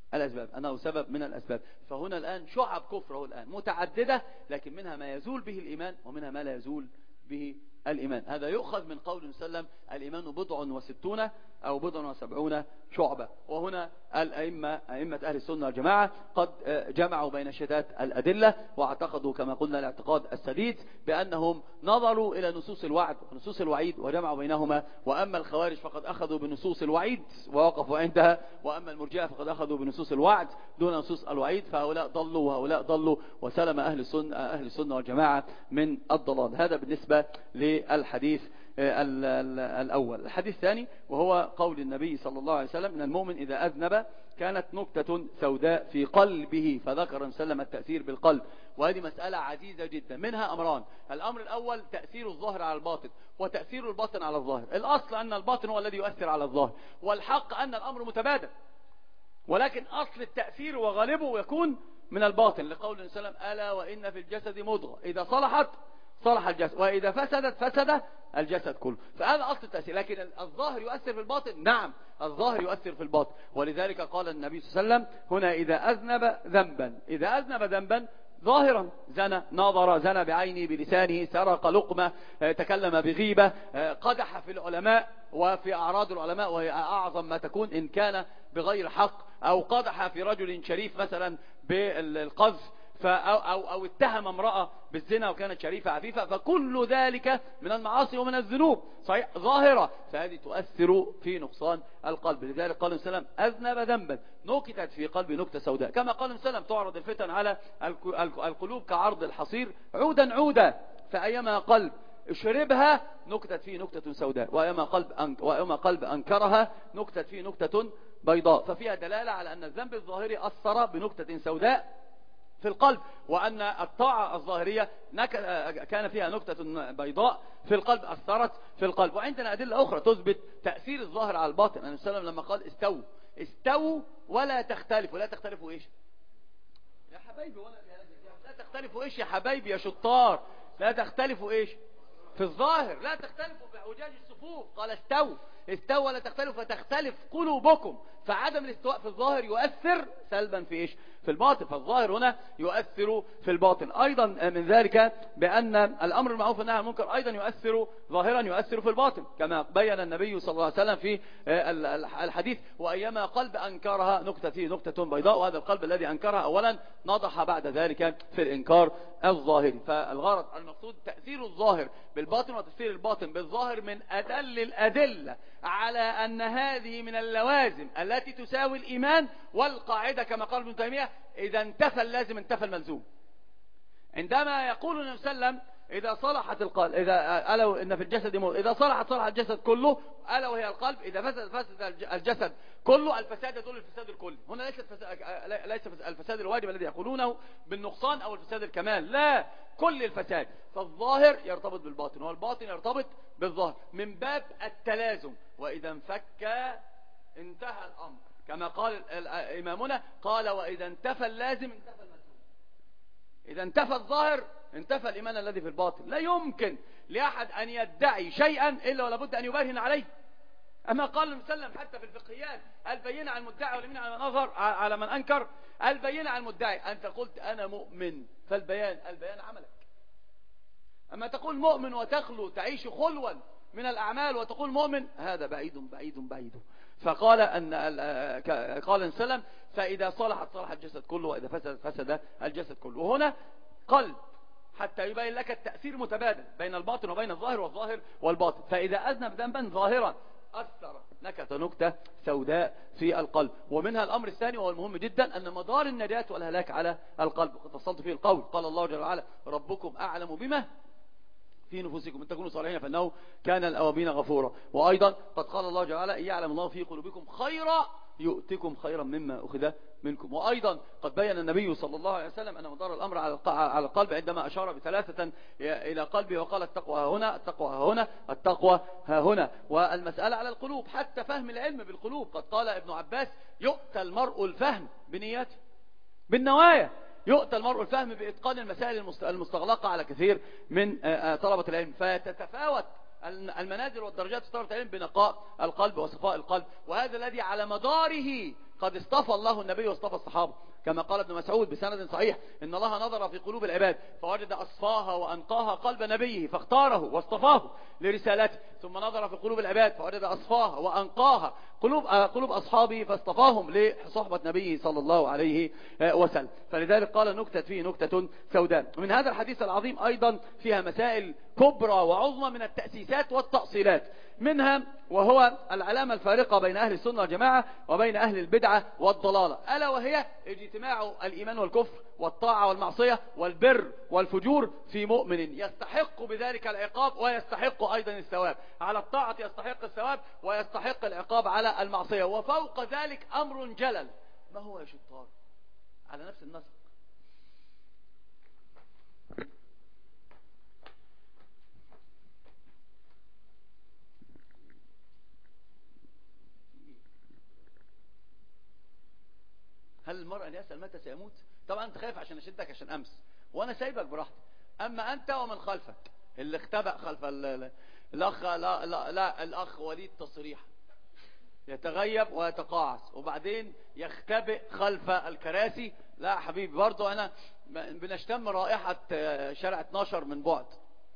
الاسباب، فهنا الان شعب كفره الان متعدده، لكن منها ما يزول به الايمان ومنها ما لا يزول به الإيمان. هذا يؤخذ من قول وسلم الإيمان 60 أو 70 شعبة. وهنا أئمة أهل السنة والجماعة قد جمعوا بين شتات الأدلة، واعتقدوا كما قلنا الاعتقاد السديد بأنهم نظروا إلى نصوص الوعد ونصوص الوعيد وجمعوا بينهما. وأما الخوارج فقد أخذوا بنصوص الوعيد ووقفوا عندها، وأما المرجئة فقد أخذوا بنصوص الوعد دون نصوص الوعيد، فهؤلاء ضلوا وهؤلاء ضلوا، وسلم أهل السنة والجماعة من الضلال. هذا بالنسبة للحديث الأول. الحديث الثاني وهو قول النبي صلى الله عليه وسلم: من المؤمن إذا أذنب كانت نكتة سوداء في قلبه، فذكر سلم التأثير بالقلب. وهذه مسألة عزيزة جدا، منها أمران: الأمر الأول تأثير الظاهر على الباطن، وتأثير الباطن على الظاهر. الأصل أن الباطن هو الذي يؤثر على الظاهر، والحق أن الأمر متبادل، ولكن أصل التأثير وغالبه يكون من الباطن، لقول سلم: ألا وإن في الجسد مضغة إذا صلحت صلح الجسد وإذا فسدت فسد الجسد كله. فهذا أصل التأثير. لكن الظاهر يؤثر في الباطن؟ نعم، الظاهر يؤثر في الباطن. ولذلك قال النبي صلى الله عليه وسلم هنا: إذا أذنب ذنبا ظاهرا، زنى، ناظر، زنى بعينه، بلسانه، سرق لقمة، تكلم بغيبة، قدح في العلماء وفي أعراض العلماء وهي أعظم ما تكون إن كان بغير حق، أو قدح في رجل شريف مثلا بالقذف، أو اتهم امرأة بالزنا وكانت شريفة عفيفة، فكل ذلك من المعاصي ومن الذنوب صحيح ظاهرة، فهذه تؤثر في نقصان القلب. لذلك قال وسلم: أذنب ذنبا نكتت في قلبي نكتة سوداء. كما قال وسلم: تعرض الفتن على القلوب كعرض الحصير عودا عودا، فأيما قلب اشربها نكتت فيه نكتة سوداء، وأيما قلب أنكرها نكتت فيه نكتة بيضاء. ففيها دلالة على أن الذنب الظاهري أثر بنكتة سوداء في القلب، وأن الطاعة الظاهرية كان فيها نكتة بيضاء في القلب أثرت في القلب. وعندنا أدلة أخرى تثبت تأثير الظاهر على الباطن. النبي صلى الله عليه وسلم لما قال: استووا ولا تختلفوا. لا تختلفوا إيش يا حبايبي؟ لا تختلفوا إيش يا حبايبي يا شطار؟ لا تختلفوا إيش في الظاهر؟ لا تختلفوا بأعوجاج الصفوف. قال: استووا ولا تختلفوا فتختلف قلوبكم. فعدم الاستواء في الظاهر يؤثر سلبا في إيش؟ في الباطن. فالظاهر هنا يؤثر في الباطن. أيضا من ذلك بأن الأمر المعروف والنهي عن المنكر أيضا يؤثر ظاهرا، يؤثر في الباطن، كما بين النبي صلى الله عليه وسلم في الحديث: وأيما قلب أنكرها نكتة فيه نكتة بيضاء. وهذا القلب الذي أنكرها أولا نضح بعد ذلك في الإنكار الظاهري. فالغرض المقصود تأثير الظاهر بالباطن وتأثير الباطن بالظاهر من أدل الأدلة على أن هذه من اللوازم التي تساوي الإيمان. والقاعدة كما قال ابن تيمية: إذا انتفى اللازم انتفى الملزوم. عندما يقول النبي صلى الله عليه وسلم: إذا صلحت القلب، ألا إن في الجسد مضغة إذا صلحت صلح الجسد كله، ألا وهي القلب، إذا فسد الجسد كله. الفساد يدل الفساد الكلي. هنا ليس الفساد الواجب الذي يقولونه بالنقصان أو الفساد الكمال، لا، كل الفساد. فالظاهر يرتبط بالباطن والباطن يرتبط بالظاهر من باب التلازم. وإذا انفك انتهى الأمر، كما قال إمامنا: قال: وإذا انتفى اللازم انتفى الملزوم. إذا انتفى الظاهر انتفى الإيمان الذي في الباطن. لا يمكن لأحد أن يدعي شيئا إلا ولابد أن يبرهن عليه. أما قال النبي صلى الله عليه وسلم حتى في الفقهيات: البينة على المدعي واليمين على من نظر على من أنكر. البينة على المدعي: أنت قلت أنا مؤمن، فالبيان عملك. أما تقول مؤمن وتخلو تعيش خلوا من الأعمال وتقول مؤمن، هذا بعيد بعيد بعيد. فقال قال السلام: فإذا صلحت صلح الجسد كله وإذا فسدت فسد الجسد كله. وهنا قلب حتى يبين لك التأثير متبادل بين الباطن وبين الظاهر والظاهر والباطن. فإذا أذنب ذنبا ظاهرا أثر نكت نكتة سوداء في القلب. ومنها الأمر الثاني وهو المهم جدا، أن مدار النجاة والهلاك على القلب. وقد فصلت فيه القول، قال الله جل وعلا ربكم أعلم بما في نفوسكم إن تكونوا صالحين فإنه كان الأوابين غفورا. وأيضا قد قال الله جل وعلا إن يعلم الله في قلوبكم خيرا يؤتكم خيرا مما أخذ منكم. وأيضا قد بين النبي صلى الله عليه وسلم أن مدار الأمر على القلب عندما أشار بثلاثة إلى قلبه وقال التقوى ها هنا، التقوى ها هنا، التقوى ها هنا. والمسألة على القلوب، حتى فهم العلم بالقلوب. قد قال ابن عباس يؤتى المرء الفهم بنياته، بالنوايا. يؤتى المرء الفهم بإتقان المسائل المستغلقة على كثير من طلبة العلم. فتتفاوت المنازل والدرجات في طلبة العلم بنقاء القلب وصفاء القلب. وهذا الذي على مداره قد اصطفى الله النبي واصطفى الصحابة، كما قال ابن مسعود بسند صحيح إن الله نظر في قلوب العباد فوجد أصفاها وأنقاها قلب نبيه فاختاره واصطفاه لرسالته، ثم نظر في قلوب العباد فوجد أصفاها وأنقاها قلوب أصحابه فاصطفاهم لصحبة نبيه صلى الله عليه وسلم. فلذلك قال نكتة فيه نكتة سوداء. من هذا الحديث العظيم أيضا فيها مسائل كبرى وعظمى من التأسيسات والتأصيلات، منها وهو العلامة الفارقة بين أهل السنة والجماعة وبين أهل البدعة والضلالة، ألا وهي اجتماع الإيمان والكفر والطاعة والمعصية والبر والفجور في مؤمن يستحق بذلك العقاب ويستحق أيضا الثواب. على الطاعة يستحق الثواب ويستحق العقاب على المعصية. وفوق ذلك أمر جلل، ما هو يا شطار؟ على نفس النسق. هل المرء أن يسأل متى سيموت؟ طبعا أنت خايف عشان أشدك عشان أمس، وأنا سايبك براحتك. أما أنت ومن خلفك اللي اختبأ خلف الأخ وليد تصريح يتغيب ويتقاعس وبعدين يختبئ خلف الكراسي. لا حبيبي، برضو أنا بنشتم رائحة شارع 12 من بعد.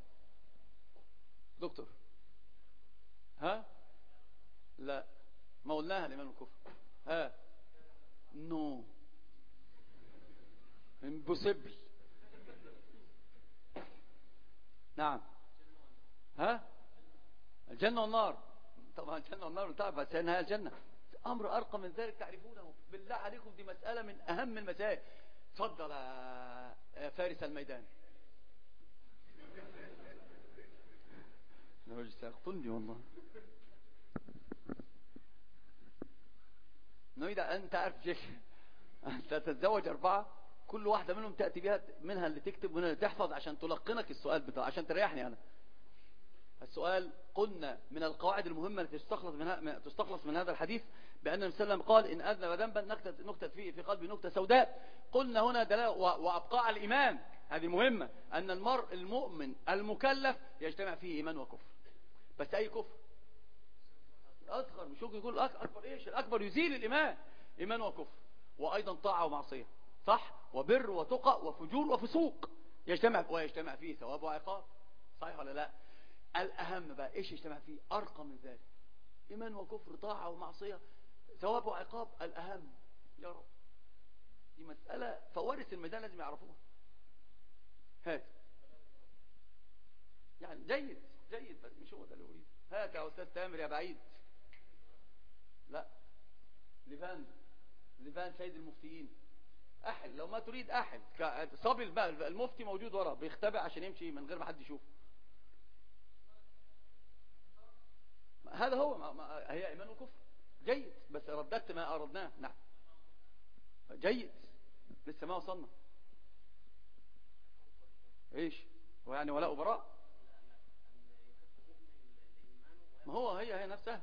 دكتور ها؟ لا ما قلناها الإمام الكفر. ها؟ نو امبوسيبل. نعم. ها؟ الجنة والنار. طبعا الجنة والنار تعرف، بس هي الجنة. أمر أرقى من ذلك تعرفونه. بالله عليكم دي مسألة من أهم المسائل. تفضل يا فارس الميدان. الرجل سيقتلني والله. إذا أنت عارف شيء، أنت تتزوج 4 كل واحدة منهم تأتي بها، منها اللي تكتب ومنها اللي تحفظ عشان تلقنك السؤال بتاع، عشان تريحني أنا. السؤال قلنا من القواعد المهمة التي تستخلص من هذا الحديث بأن النبي صلى الله عليه وسلم قال إن أذنب ذنبا نكتت فيه في قلبه نكتة سوداء. قلنا هنا دلالة وأبقاء على الإيمان، هذه مهمة، أن المرء المؤمن المكلف يجتمع فيه إيمان وكفر. بس أي كفر؟ أصغر، مش يقول أكبر. إيش الأكبر؟ يزيل الإيمان، إيمان وكفر، وأيضا طاعة ومعصية، صح، وبر وتقى وفجور وفسوق ويجتمع فيه ثواب وعقاب، صحيح ولا لا؟ الأهم بقى إيش يجتمع فيه؟ أرقى من ذلك، إيمان وكفر، طاعة ومعصية، ثواب وعقاب. الأهم يا رب، دي مسألة فوارس الميدان لازم يعرفوها. هات يعني جيد بس مش هو ده اللي أريد. هات يا أستاذ تامر يا بعيد. لا، لفان سيد المفتيين. أحل لو ما تريد أحل. صبي المفتي موجود ورا بيختبئ عشان يمشي من غير ما حد يشوفه. هذا هو هي إيمان وكفر. جيد، بس رددت ما أردناه. نعم جيد، لسه ما وصلنا. إيش ويعني ولاء وبراء؟ ما هو هي نفسها.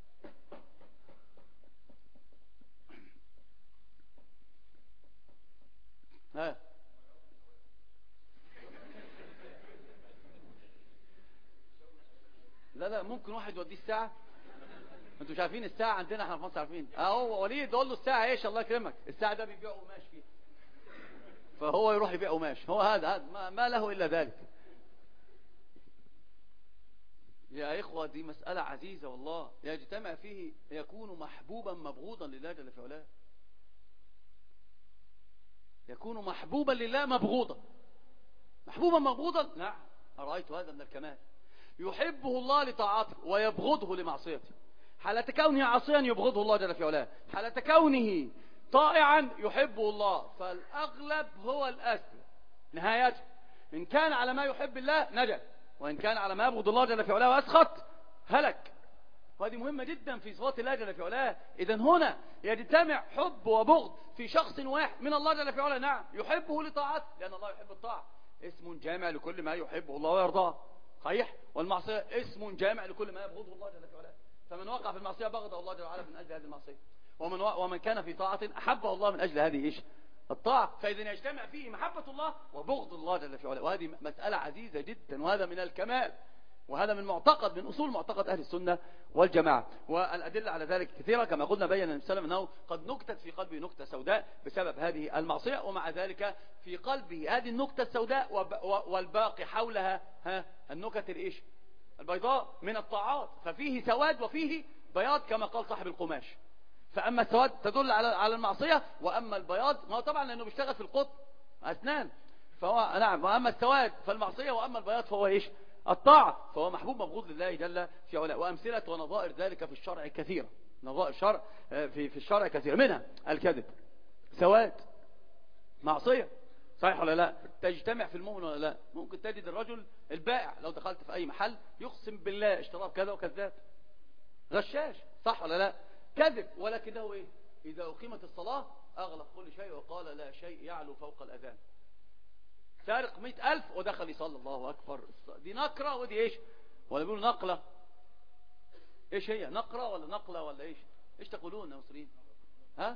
ها لا ممكن واحد يوديه الساعة. انتوا مش عارفين الساعة عندنا احنا في مصر عارفين. اهو وليد قول له الساعة ايش الله يكرمك، الساعة ده بيبيع قماش فيها، فهو يروح يبيع قماش. هو هذا ما له الا ذلك. يا إخوة دي مسألة عزيزة والله. يجتمع فيه يكون محبوبا مبغوضا لله جل في علاه. يكون محبوبا لله مبغوضا. محبوبا مبغوضا، نعم، أرأيت هذا من الكمال. يحبه الله لطاعته ويبغضه لمعصيته. حالة كونه عاصيا يبغضه الله جل في علاه، حالة كونه طائعا يحبه الله. فالأغلب هو الأسلم نهايته، إن كان على ما يحب الله نجا، وإن كان على ما يبغض الله جل في علاه وأسخط هلك. وهذه مهمة جدا في صفات الله جل في علاه. إذن هنا يجتمع حب وبغض في شخص واحد من الله جل في علاه. نعم يحبه لطاعته لأن الله يحب الطاعة، اسم جامع لكل ما يحبه الله ويرضاه، صحيح. والمعصية اسم جامع لكل ما يبغضه الله جل في علاه. فمن وقع في المعصية بغضه الله جل وعلا من أجل هذه المعصية، ومن كان في طاعة أحبه الله من أجل هذه إيش؟ الطاعة. فإذا يجتمع فيه محبة الله وبغض الله جل في علاه، وهذه مسألة عزيزة جدا، وهذا من الكمال، وهذا من معتقد من أصول معتقد أهل السنة والجماعة. والأدلة على ذلك كثيرة، كما قلنا بيّن النبي صلى الله عليه وسلم أنه قد نكتت في قلبه نكتة سوداء بسبب هذه المعصية، ومع ذلك في قلبه هذه النكتة السوداء والباقي حولها النكت الإيش؟ البيضاء من الطاعات. ففيه سواد وفيه بياض كما قال صاحب القماش. فأما السواد تدل على المعصية، وأما البياض ما هو طبعا لأنه بيشتغل في القطن أسنان، فهو نعم. وأما السواد فالمعصية، وأما البياض فهو إيش؟ الطاعة. فهو محبوب مبغوض لله جل في علاه. وأمثلة ونظائر ذلك في الشرع كثيرة، نظائر شرع في الشرع كثيرة، منها الكذب سواد معصية، صحيح ولا لا؟ تجتمع في المؤمن ولا لا؟ ممكن تجد الرجل البائع لو دخلت في أي محل يقسم بالله اشتراه كذا وكذاب، غشاش، صح ولا لا؟ كذب. ولكنه إيه؟ إذا أقيمت الصلاة أغلق كل شيء وقال لا شيء يعلو فوق الأذان. سارق 100,000 ودخل يصلي، الله أكبر. دي نقرة ودي إيش؟ ولا بيقولوا نقلة؟ إيش هي؟ نقرة ولا نقلة ولا إيش؟ إيش تقولون يا مصريين؟ ها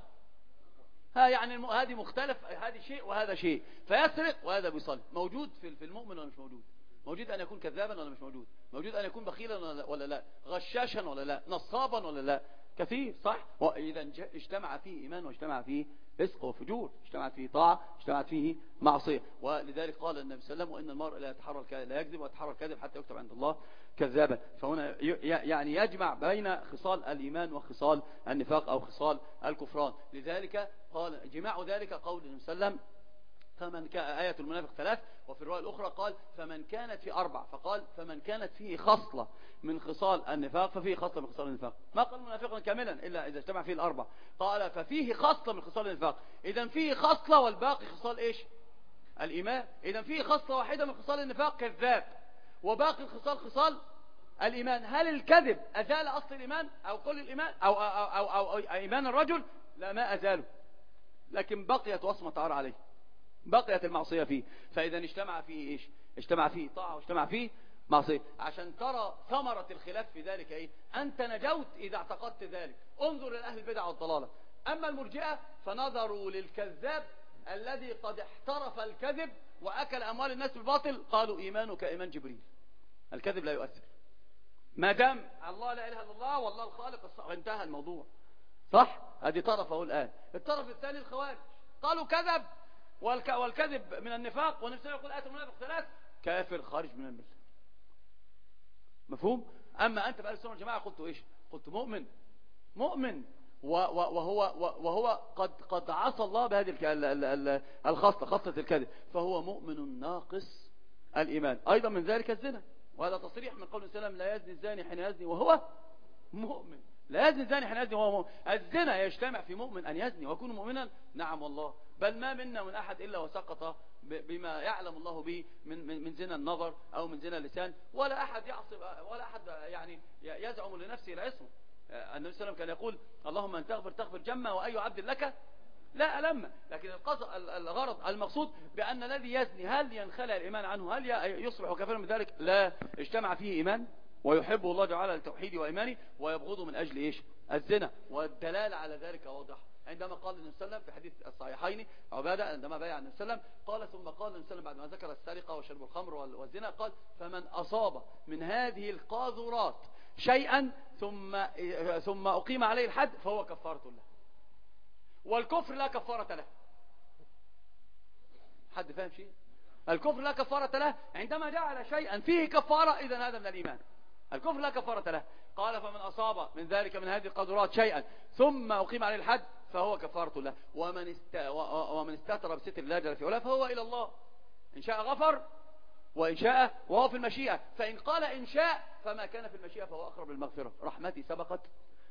يعني هذه مختلف، هذه شيء وهذا شيء. فيسرق وهذا بيصلي. موجود في المؤمن ولا مش موجود؟ موجود أن يكون كذابا ولا مش موجود؟ موجود أن يكون بخيلا ولا لا؟ غشاشا ولا لا؟ نصابا ولا لا؟ كثير، صح. وإذا اجتمع فيه إيمان واجتمع فيه فسق وفجور، اجتمعت فيه طاعة، اجتمعت فيه معصية. ولذلك قال النبي صلى الله عليه وسلم: وإن المرء لا يكذب ويتحرى الكذب حتى يكتب عند الله كذابا. فهنا يعني يجمع بين خصال الإيمان وخصال النفاق أو خصال الكفران. لذلك قال جماع ذلك قول النبي صلى الله عليه وسلم: فمن آية المنافق 3، وفي الرواية الأخرى قال: فمن كانت في 4، فقال: فمن كانت فيه خصلة من خصال النفاق ففيه خصلة من خصال النفاق. ما قال منافقا كاملا إلا إذا اجتمع فيه ال4. قال: ففيه خصلة من خصال النفاق. إذن فيه خصلة والباقي خصال إيش؟ الإيمان. إذن فيه خصلة واحدة من خصال النفاق كذاب، وباقي الخصال خصال الإيمان. هل الكذب أزال أصل الإيمان أو كل الإيمان أو إيمان الرجل؟ لا، ما أزاله، لكن بقيت وصمة عار عليه، بقيت المعصية فيه. فإذا اجتمع فيه إيش؟ اجتمع فيه طاعة واجتمع فيه معصية. عشان ترى ثمرة الخلاف في ذلك إيه؟ أنت نجوت إذا اعتقدت ذلك. انظر لأهل البدع والضلالة. أما المرجئة فنظروا للكذاب الذي قد احترف الكذب وأكل أموال الناس بالباطل، قالوا: إيمانك إيمان جبريل. الكذب لا يؤثر ما دام الله لا إله إلا الله والله الخالق، انتهى الموضوع، صح. هذه طرفه الآن. الطرف الثاني الخوارج قالوا كذب، والكذب من النفاق، والنبي يقول: آية المنافق 3، كافر خارج من الملة. مفهوم؟ أما أنت في أهل السنة والجماعة قلت إيش؟ قلت مؤمن وهو قد عصى الله بهذه خصلة الكذب، فهو مؤمن ناقص الإيمان. أيضا من ذلك الزنا، وهذا تصريح من قول السلام: لا يزني الزاني حين يزني وهو مؤمن. لا يزني الزاني حين يزني وهو مؤمن. الزنا يجتمع في مؤمن أن يزني ويكون مؤمنا، نعم والله. بل ما منا من أحد إلا وسقط بما يعلم الله به من زنا النظر أو من زنا اللسان. ولا أحد يعصب، ولا أحد يعني يزعم لنفسه العصمة. النبي صلى الله عليه وسلم كان يقول: اللهم أن تغفر جمّا، وأي عبد لك لا ألم. لكن الغرض المقصود بأن الذي يزني هل ينخلع الإيمان عنه؟ هل يصبح كافرا من ذلك؟ لا، اجتمع فيه إيمان ويحبه الله تعالى للتوحيد وإيمانه، ويبغضه من أجل إيش؟ الزنا. والدلالة على ذلك واضحة عندما قال النبي صلى الله عليه وسلم في حديث الصحيحين: عبادة عندما بايع النبي صلى الله عليه وسلم قال: ثم قال النبي صلى الله عليه وسلم بعد ما ذكر السرقة وشرب الخمر والزنا، قال: فمن أصاب من هذه القاذورات شيئا ثم أقيم عليه الحد فهو كفارة له. والكفر لا كفارة له. حد فاهم شيء؟ الكفر لا كفارة له. عندما جعل شيئا فيه كفارة إذن هذا من الإيمان. الكفر لا كفارة له. قال: فمن أصاب من ذلك من هذه القاذورات شيئا ثم أقيم عليه الحد فهو كفارة له. ومن استتر بستر الله جل في علاه فهو إلى الله، إن شاء غفر وإن شاء وهو في المشيئة. فإن قال إن شاء فما كان في المشيئة فهو أقرب للمغفرة. رحمتي سبقت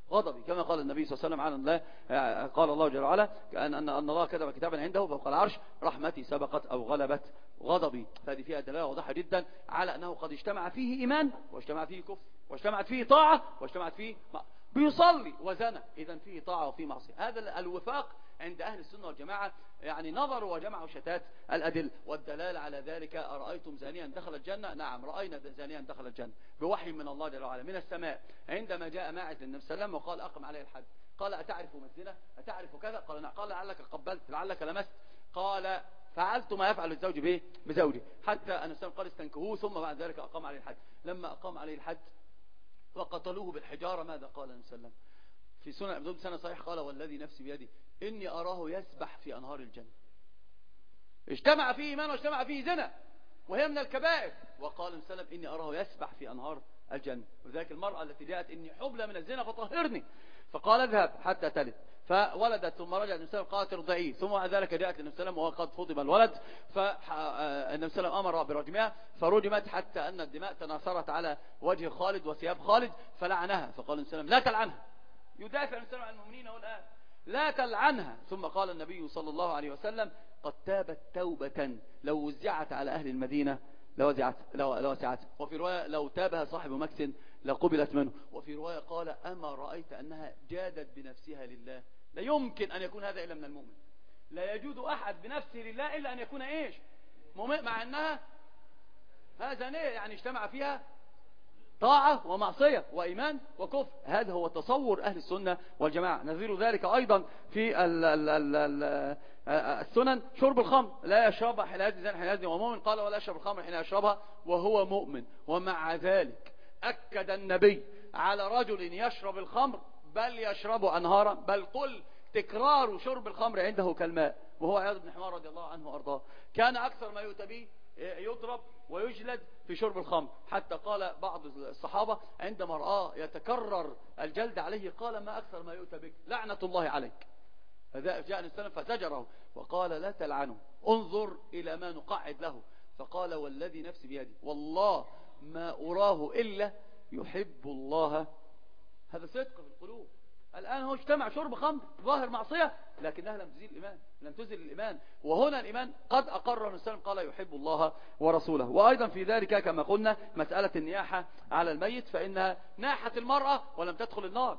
غضبي، كما قال النبي صلى الله عليه وسلم عن الله، قال الله جل وعلا أن الله كتب كتابا عنده فوق العرش رحمتي سبقت أو غلبت غضبي. فهذه فيها دلالة واضحة جدا على أنه قد اجتمع فيه إيمان واجتمع فيه كفر واجتمعت فيه طاعة واجتمعت فيه بيصلي وزنى، إذن فيه طاعة وفيه معصية. هذا الوفاق عند أهل السنة والجماعة، يعني نظروا وجمعوا شتات الأدلة والدلالة على ذلك. أرأيتم زانيا دخل الجنة؟ نعم رأينا زانيا دخل الجنة بوحي من الله جل وعلا من السماء، عندما جاء ماعز للنبي صلى الله عليه وسلم وقال أقم عليه الحد، قال أتعرف مزنة؟ أتعرف كذا؟ قال نعم. قال لعلك قبلت، لعلك لمست؟ قال فعلت ما يفعل الزوج به بزوجه، حتى أن السلام قال استنكهوه، ثم بعد ذلك أقام عليه الحد. لما أقام عليه الحد وقتلوه بالحجارة، ماذا قال النبي صلى الله عليه وسلم في سنن ابن داود سنة صحيح؟ قال والذي نفسي بيدي إني أراه يسبح في أنهار الجنة. اجتمع فيه إيمان واجتمع فيه زنا وهي من الكبائر، وقال النبي صلى الله عليه وسلم إني أراه يسبح في أنهار الجنة. وذلك المرأة التي جاءت إني حبلى من الزنا فطهرني، فقال اذهب حتى تلد، فولدت ثم رجعت النبي صلى الله عليه وسلم قالت ارضعيه، ثم بعد ذلك جاءت للنبي صلى الله عليه وسلم وقد فضب الولد، فالنبي صلى الله عليه وسلم أمر برجمها فرجمت حتى أن الدماء تناثرت على وجه خالد وثياب خالد فلعنها، فقال النبي صلى الله عليه وسلم لا تلعنها، يدافع النبي صلى الله عليه وسلم عن المؤمنين والآن لا تلعنها. ثم قال النبي صلى الله عليه وسلم قد تابت توبة لو وزعت على أهل المدينة لوسعت، وفي رواية لو تابها صاحب مكس لقبلت منه، وفي رواية قال أما رأيت أنها جادت بنفسها لله؟ لا يمكن أن يكون هذا إلا من المؤمن، لا يجود أحد بنفسه لله إلا أن يكون إيش؟ مؤمن، مع أنها هذا يعني اجتمع فيها طاعة ومعصية وإيمان وكفر. هذا هو تصور أهل السنة والجماعة. نظير ذلك أيضا في السنن شرب الخمر، لا يشربها حين يزني حين يزني ومؤمن، قال ولا يشرب الخمر حين يشربها وهو مؤمن. ومع ذلك أكد النبي على رجل يشرب الخمر بل يشرب أنهارا، بل قل تكرار شرب الخمر عنده كالماء، وهو عياض بن حمار رضي الله عنه وأرضاه. كان أكثر ما يؤتى به يضرب ويجلد في شرب الخمر، حتى قال بعض الصحابة عندما رآه يتكرر الجلد عليه قال ما أكثر ما يؤتى بك، لعنة الله عليك. فجاء النبي صلى الله عليه وسلم فزجره وقال لا تلعنه، انظر إلى ما نقعد له. فقال والذي نفسي بيدي والله ما أراه إلا يحب الله. هذا صدق في القلوب. الآن هو اجتمع شرب خمر ظاهر معصية لكنها لم تزيل الإيمان، لم تزيل الإيمان، وهنا الإيمان قد أقر النبي قال يحب الله ورسوله. وأيضا في ذلك كما قلنا مسألة النياحة على الميت، فإنها ناحت المرأة ولم تدخل النار،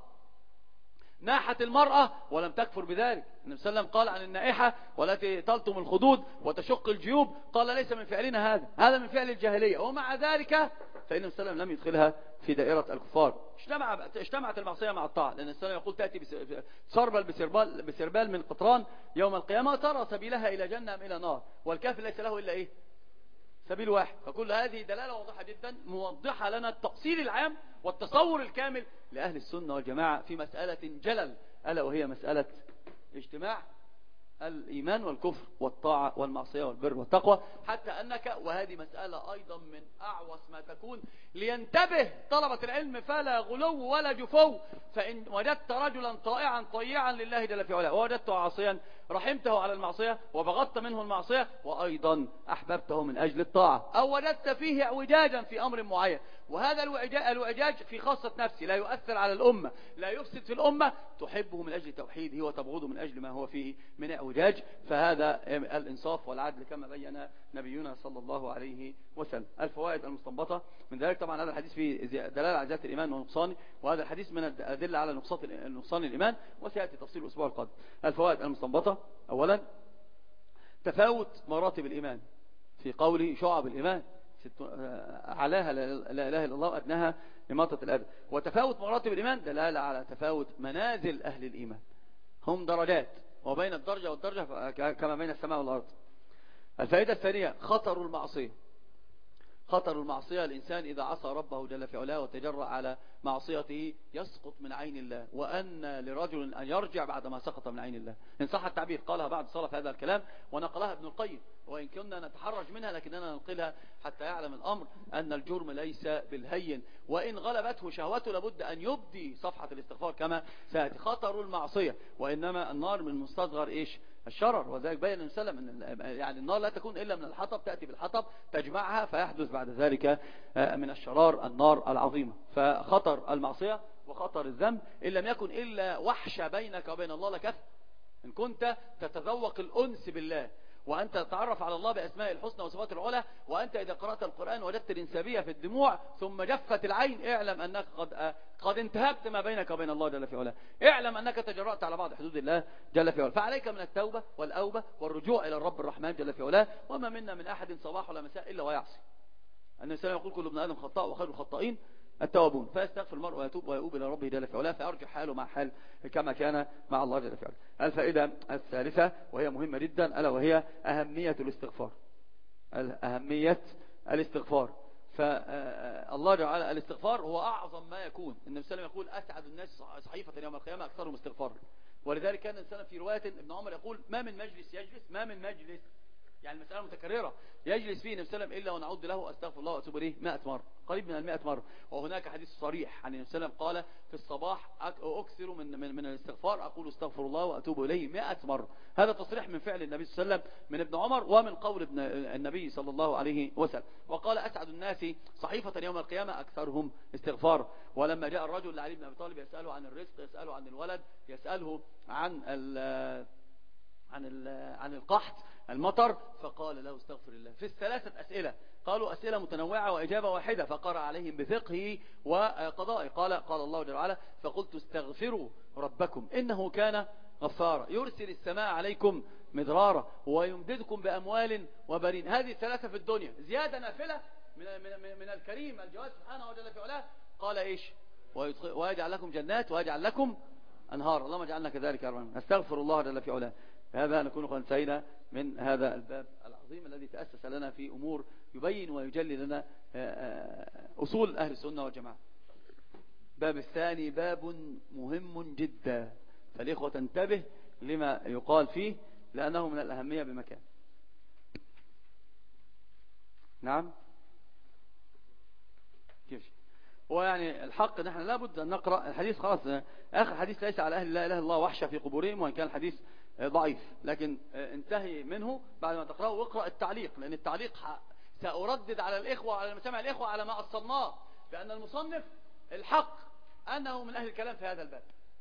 ناحت المرأة ولم تكفر بذلك. النبي صلى الله عليه وسلم قال عن النائحة والتي تلطم الخدود وتشق الجيوب قال ليس من فعلنا هذا من فعل الجاهلية، ومع ذلك فإن النبي صلى الله عليه وسلم لم يدخلها في دائرة الكفار. اجتمعت المعصية مع الطاعة، لأن النبي صلى الله عليه وسلم يقول تأتي سربل بسربال من قطران يوم القيامة ترى سبيلها إلى جنة أم إلى نار، والكافر ليس له إلا إيه؟ سبيل واحد. فكل هذه دلالة واضحة جدا موضحة لنا التفصيل العام والتصور الكامل لأهل السنة والجماعة في مسألة جلل، ألا وهي مسألة اجتماع الإيمان والكفر والطاعة والمعصية والبر والتقوى. حتى أنك، وهذه مسألة أيضا من أعوص ما تكون، لينتبه طلبة العلم فلا غلو ولا جفو. فإن وجدت رجلا طائعا طيعا لله جل في علاه ووجدته عاصيا رحمته على المعصية وبغضت منه المعصية وأيضا أحببته من أجل الطاعة، أو وجدت فيه اعوجاجا في أمر معين، وهذا الاعوجاج في خاصة نفسه لا يؤثر على الأمة لا يفسد في الأمة، تحبه من أجل توحيده وتبغضه من أجل ما هو فيه من اعوجاج، فهذا الإنصاف والعدل كما بين نبينا صلى الله عليه وسلم. الفوائد المستنبطة من ذلك، طبعا هذا الحديث فيه دلالة على ذات الإيمان ونقصانه، وهذا الحديث من الأدلة على نقصان الإيمان، وسيأتي تفصيل الأسبوع القادم. الفوائد المستنبطة: أولا تفاوت مراتب الإيمان في قوله شعب الإيمان، علاها لا إله إلا الله وأدناها إماطة الأذى. وتفاوت مراتب الإيمان دلالة على تفاوت منازل أهل الإيمان، هم درجات، وبين الدرجة والدرجة كما بين السماء والأرض. الفائدة الثانية خطر المعصية. خطر المعصية، الإنسان إذا عصى ربه جل في علاه وتجرأ على معصيته يسقط من عين الله، وأن لرجل أن يرجع بعدما سقط من عين الله إن صح التعبير. قالها بعد صلف هذا الكلام ونقلها ابن القيم، وإن كنا نتحرج منها لكننا ننقلها حتى يعلم الأمر أن الجرم ليس بالهين، وإن غلبته شهوته لابد أن يبدي صفحة الاستغفار كما سيأتي. خطر المعصية، وإنما النار من مستصغر الشرر. وذلك بين النبي صلى الله عليه وسلم أن يعني النار لا تكون إلا من الحطب، تأتي بالحطب تجمعها فيحدث بعد ذلك من الشرار النار العظيمة. فخطر المعصية وخطر الذنب إن لم يكن إلا وحشة بينك وبين الله لكفى. إن كنت تتذوق الأنس بالله وأنت تتعرف على الله بأسماء الحسنى وصفات العلى، وأنت إذا قرأت القرآن وجدت الانسابية في الدموع ثم جفت العين، اعلم أنك قد انتهبت ما بينك وبين الله جل في علاه. اعلم أنك تجرأت على بعض حدود الله جل في علاه. فعليك من التوبة والأوبة والرجوع إلى الرب الرحمن جل في علاه. وما منا من أحد صباح ولا مساء إلا ويعصي. النبي صلى الله عليه وسلم يقول كل ابن آدم خطاء وخير الخطائين التوابون. فيستغفر المرء ويتوب إلى ربه جل في علاه، فيرجع حاله مع حال كما كان مع الله جل في علاه. الفائدة الثالثة وهي مهمة جدا، ألا وهي أهمية الاستغفار. أهمية الاستغفار. فالله جعل الاستغفار هو أعظم ما يكون. النبي صلى الله عليه وسلم يقول أسعد الناس صحيفة يوم القيامة أكثرهم استغفارا. ولذلك كان الإنسان في رواية ابن عمر يقول ما من مجلس يجلس، ما من مجلس يعني مسألة متكررة يجلس فيه النبي صلى الله عليه وسلم إلا ونعود له أستغفر الله وأتوب إليه 100 مرة، قريب من 100 مرة. وهناك حديث صريح عن النبي صلى الله عليه وسلم قال في الصباح أكثر من الاستغفار، أقول استغفر الله وأتوب إليه 100 مرة. هذا تصريح من فعل النبي صلى الله عليه وسلم من ابن عمر ومن قول النبي صلى الله عليه وسلم. وقال أسعد الناس صحيفة يوم القيامة أكثرهم استغفار. ولما جاء الرجل لعلي بن أبي طالب يسأله عن الرزق، يسأله عن الولد، يسأله عن القحط المطر، فقال له استغفر الله في الثلاثة أسئلة. قالوا أسئلة متنوعة وإجابة واحدة، فقرأ عليهم بفقهه وقضائه. قال الله جل وعلا فقلت استغفروا ربكم إنه كان غفارا يرسل السماء عليكم مدرارا ويمددكم بأموال وبنين. هذه الثلاثة في الدنيا زيادة نافلة من الكريم الجواد سبحانه وجل في علاه. قال إيش؟ ويجعل لكم جنات ويجعل لكم أنهار. اللهم اجعلنا كذلك يا رب. استغفر الله جل في علاه. هذا نكون قد انتهينا من هذا الباب العظيم الذي تأسس لنا في أمور يبين ويجلي لنا أصول أهل السنة والجماعة. باب الثاني باب مهم جدا، فالإخوة تنتبه لما يقال فيه لأنه من الأهمية بمكان. نعم كيف هو يعني الحق نحن لابد أن نقرأ الحديث. خلاص آخر حديث ليس على أهل لا إله إلا الله وحشة في قبورهم، وإن كان الحديث ضعيف لكن انتهي منه بعد ما تقرأه واقرأ التعليق، لأن التعليق سأردد على الإخوة على مسامع الإخوة على ما أصلناه، بأن المصنف الحق أنه من أهل الكلام في هذا الباب،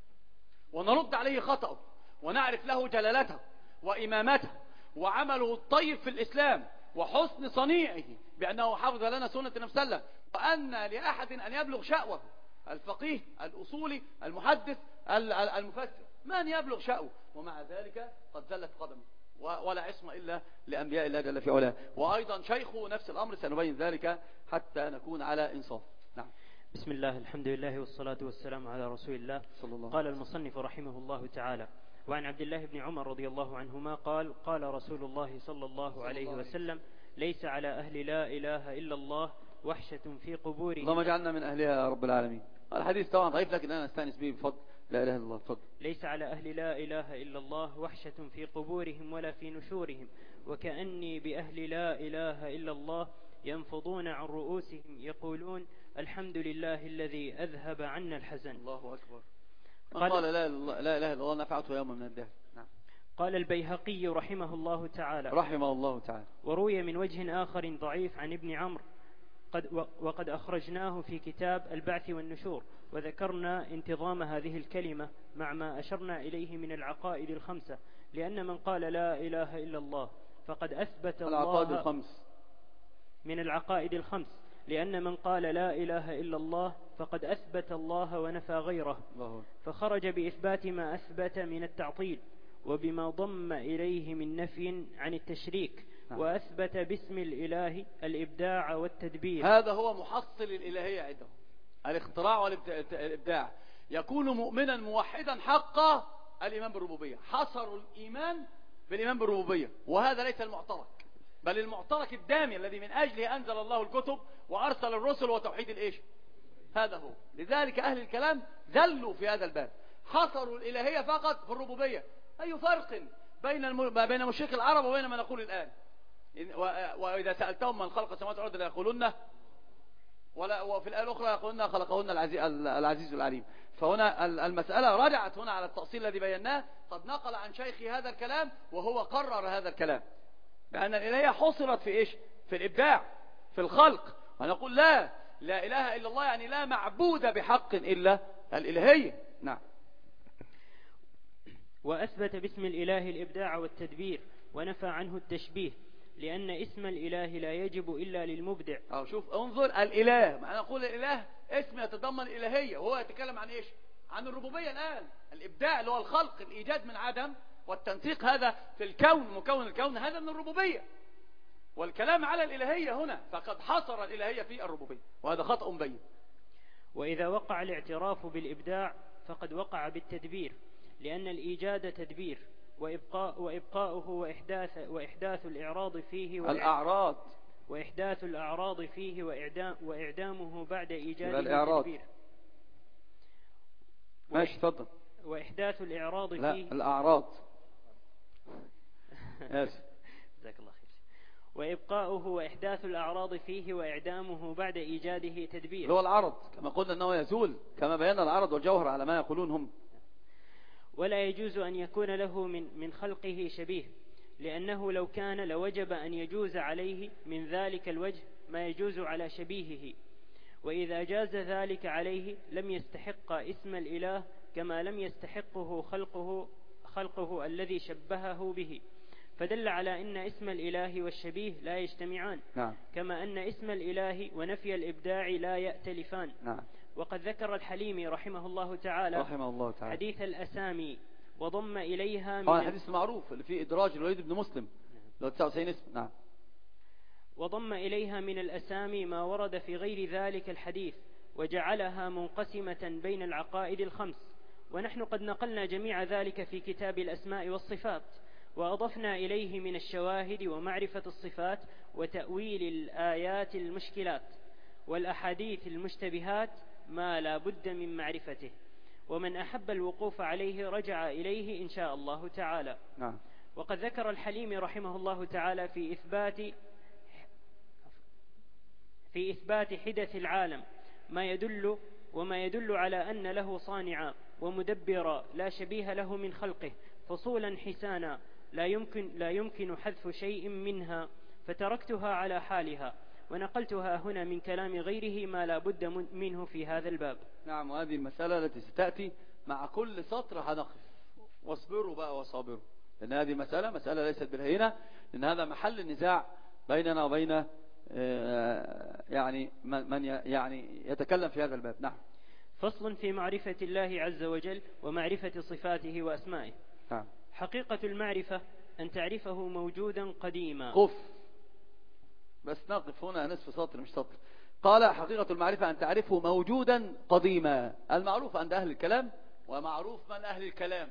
ونرد عليه خطأه ونعرف له جلالته وإمامته وعمله الطيب في الإسلام وحسن صنيعه بأنه حفظ لنا سنة النبي صلى الله عليه وسلم، وأن لأحد أن يبلغ شأوه الفقيه الأصولي المحدث المفسر من يبلغ شأوه، ومع ذلك قد زلت قدمه ولا عصمة إلا لأنبياء الله جل في علاه. وأيضا شيخه نفس الأمر، سنبين ذلك حتى نكون على إنصاف. نعم. بسم الله، الحمد لله والصلاة والسلام على رسول الله صلى الله. قال المصنف رحمه الله تعالى: وعن عبد الله بن عمر رضي الله عنهما قال: قال رسول الله صلى الله عليه وسلم: ليس على أهل لا إله إلا الله وحشة في قبورهم. اللهم اجعلنا من أهلها يا رب العالمين. الحديث طبعا ضعيف لكن أنا أستأنس به بفضل لا إله إلا الله. فضل. ليس على أهل لا إله إلا الله وحشة في قبورهم ولا في نشورهم، وكأني بأهل لا إله إلا الله ينفضون عن رؤوسهم يقولون: الحمد لله الذي أذهب عنا الحزن. الله أكبر. قال لا إله إلا الله نفعته يوم من الدهر. نعم. قال البيهقي رحمه الله تعالى: رحمه الله تعالى. وروي من وجه آخر ضعيف عن ابن عمرو وقد أخرجناه في كتاب البعث والنشور، وذكرنا انتظام هذه الكلمة مع ما أشرنا إليه من العقائد الخمسة، لأن من قال لا إله إلا الله فقد أثبت الله. العقائد الخمس من العقائد الخمس، لأن من قال لا إله إلا الله فقد أثبت الله ونفى غيره، فخرج بإثبات ما أثبت من التعطيل وبما ضم إليه من نفي عن التشريك، وأثبت باسم الإله الإبداع والتدبير. هذا هو محصل الإلهية عنده، الاختراع والإبداع. يكون مؤمنا موحدا حقا الإيمان بالربوبية. حصروا الإيمان بالإيمان بالربوبية، وهذا ليس المعترك، بل المعترك الدامي الذي من أجله أنزل الله الكتب وأرسل الرسل وتوحيد الإيش. هذا هو. لذلك أهل الكلام ذلوا في هذا الباب، حصروا الإلهية فقط في الربوبية. أي فرق بين مشرك العرب وبين ما نقول الآن؟ وإذا سألتهم من خلق السماوات والأرض ليقولون وفي الآية الأخرى يقولون خلقهن العزيز العليم. فهنا المسألة رجعت هنا على التأصيل الذي بيناه. قد نقل عن شيخي هذا الكلام وهو قرر هذا الكلام بأن الإلهية حصرت في إيش؟ في الإبداع، في الخلق. ونقول لا إله إلا الله، يعني لا معبود بحق إلا الإلهية. نعم. وأثبت باسم الإله الإبداع والتدبير ونفى عنه التشبيه، لأن اسم الإله لا يجب إلا للمبدع. شوف انظر، الإله، معنى نقول الإله اسم يتضمن الإلهية، وهو يتكلم عن إيش؟ عن الربوبية الآن. الإبداع اللي هو الخلق، الإيجاد من عدم، والتنسيق هذا في الكون، مكون الكون هذا من الربوبية. والكلام على الإلهية هنا فقد حصر الإلهية في الربوبية، وهذا خطأ بين. وإذا وقع الاعتراف بالإبداع فقد وقع بالتدبير، لأن الإيجاد تدبير، وإبقاؤه وإحداث الإعراض فيه وإحداث الأعراض فيه وإعدامه بعد إيجاده تدبير. ماشي، تفضل. وإحداث الإعراض فيه، لا، الأعراض. آسف. جزاك الله خير. وإبقاؤه وإحداث الأعراض فيه وإعدامه بعد إيجاده تدبير، هو العرض كما قلنا أنه يزول، كما بينا العرض والجوهر على ما يقولون هم. ولا يجوز أن يكون له من خلقه شبيه، لأنه لو كان لوجب أن يجوز عليه من ذلك الوجه ما يجوز على شبيهه، وإذا جاز ذلك عليه لم يستحق اسم الإله كما لم يستحقه خلقه الذي شبهه به، فدل على أن اسم الإله والشبيه لا يجتمعان. نعم. كما أن اسم الإله ونفي الإبداع لا يأتلفان. نعم. وقد ذكر الحليمي رحمه الله تعالى حديث الأسامي وضم إليها من الحديث المعروف اللي فيه إدراج الوليد بن مسلم لو 99 اسم. نعم. وضم إليها من الأسامي ما ورد في غير ذلك الحديث، وجعلها منقسمة بين العقائد الخمس، ونحن قد نقلنا جميع ذلك في كتاب الأسماء والصفات، وأضفنا إليه من الشواهد ومعرفة الصفات وتأويل الآيات المشكلات والأحاديث المشتبهات ما لا بد من معرفته، ومن أحب الوقوف عليه رجع إليه إن شاء الله تعالى. نعم. وقد ذكر الحليمي رحمه الله تعالى في إثبات حدث العالم ما يدل على أن له صانعا ومدبرا لا شبيه له من خلقه، فصولا حسانا لا يمكن حذف شيء منها، فتركتها على حالها ونقلتها هنا من كلام غيره ما لا بد منه في هذا الباب. نعم. وهذه المسألة التي ستأتي مع كل سطر هنقف، واصبروا بقى وصابروا، لأن هذه مسألة ليست بالهينة، لأن هذا محل النزاع بيننا وبين يعني من يعني يتكلم في هذا الباب. نعم. فصل في معرفة الله عز وجل ومعرفة صفاته وأسمائه. نعم. حقيقة المعرفة أن تعرفه موجودا قديما. بس نقف هنا نصف سطر مش سطر. قال حقيقة المعرفة أن تعرفه موجودا قديما. المعروف عند أهل الكلام، ومعروف من أهل الكلام،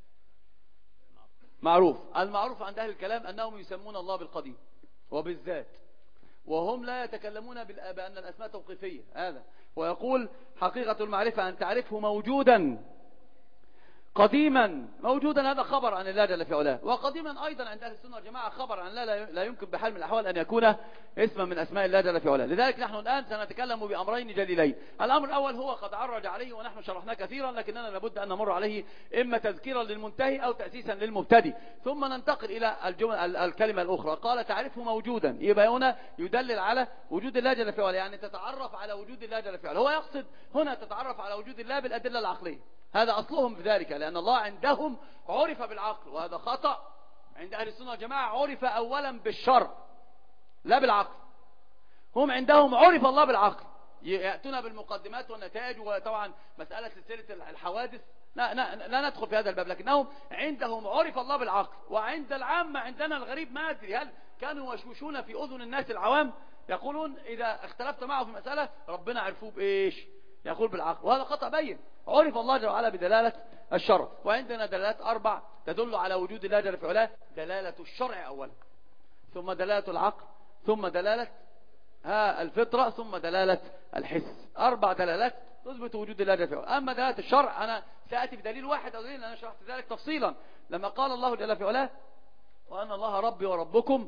المعروف عند أهل الكلام أنهم يسمون الله بالقديم وبالذات، وهم لا يتكلمون بأن الأسماء توقيفية. هذا ويقول حقيقة المعرفة أن تعرفه موجودا قديما. موجودا هذا خبر عن الله جل في علاه، وقديما أيضا عند أهل السنة والجماعة خبر عن الله لا يمكن بحال من الأحوال أن يكون اسما من أسماء الله جل في علاه. لذلك نحن الآن سنتكلم بأمرين جليلين. الأمر الأول هو قد عرج عليه ونحن شرحناه كثيرا، لكننا لابد أن نمر عليه إما تذكيرا للمنتهي أو تأسيسا للمبتدئ، ثم ننتقل إلى الكلمة الأخرى. قال تعرفه موجودا، يبقى هنا يدلل على وجود الله جل في علاه، يعني تتعرف على وجود الله جل في علاه. هو يقصد هنا تتعرف على وجود الله بالأدلة العقلية، هذا أصلهم بذلك، لأن الله عندهم عرف بالعقل، وهذا خطأ. عند أهل السنة والجماعة عرف أولا بالشرع لا بالعقل. هم عندهم عرف الله بالعقل، يأتون بالمقدمات والنتائج، وطبعا مسألة سلسلة الحوادث لا ندخل في هذا الباب، لكنهم عندهم عرف الله بالعقل. وعند العامة عندنا الغريب، ما أدري هل كانوا يشوشون في أذن الناس العوام يقولون إذا اختلفت معه في مسألة ربنا عرفوه بإيش؟ يقول بالعقل، وهذا خطأ بين. عرف الله جل وعلا بدلالة الشرع، وعندنا دلالات 4 تدل على وجود الله جل في علاه: دلالة الشرع أولا، ثم دلالة العقل، ثم دلالة الفطرة، ثم دلالة الحس. 4 دلالات تثبت وجود الله جل في علاه. أما دلالة الشرع أنا سأتي بدليل واحد أو دليل، أنا شرحت ذلك تفصيلا لما قال الله جل في علاه: وأن الله ربي وربكم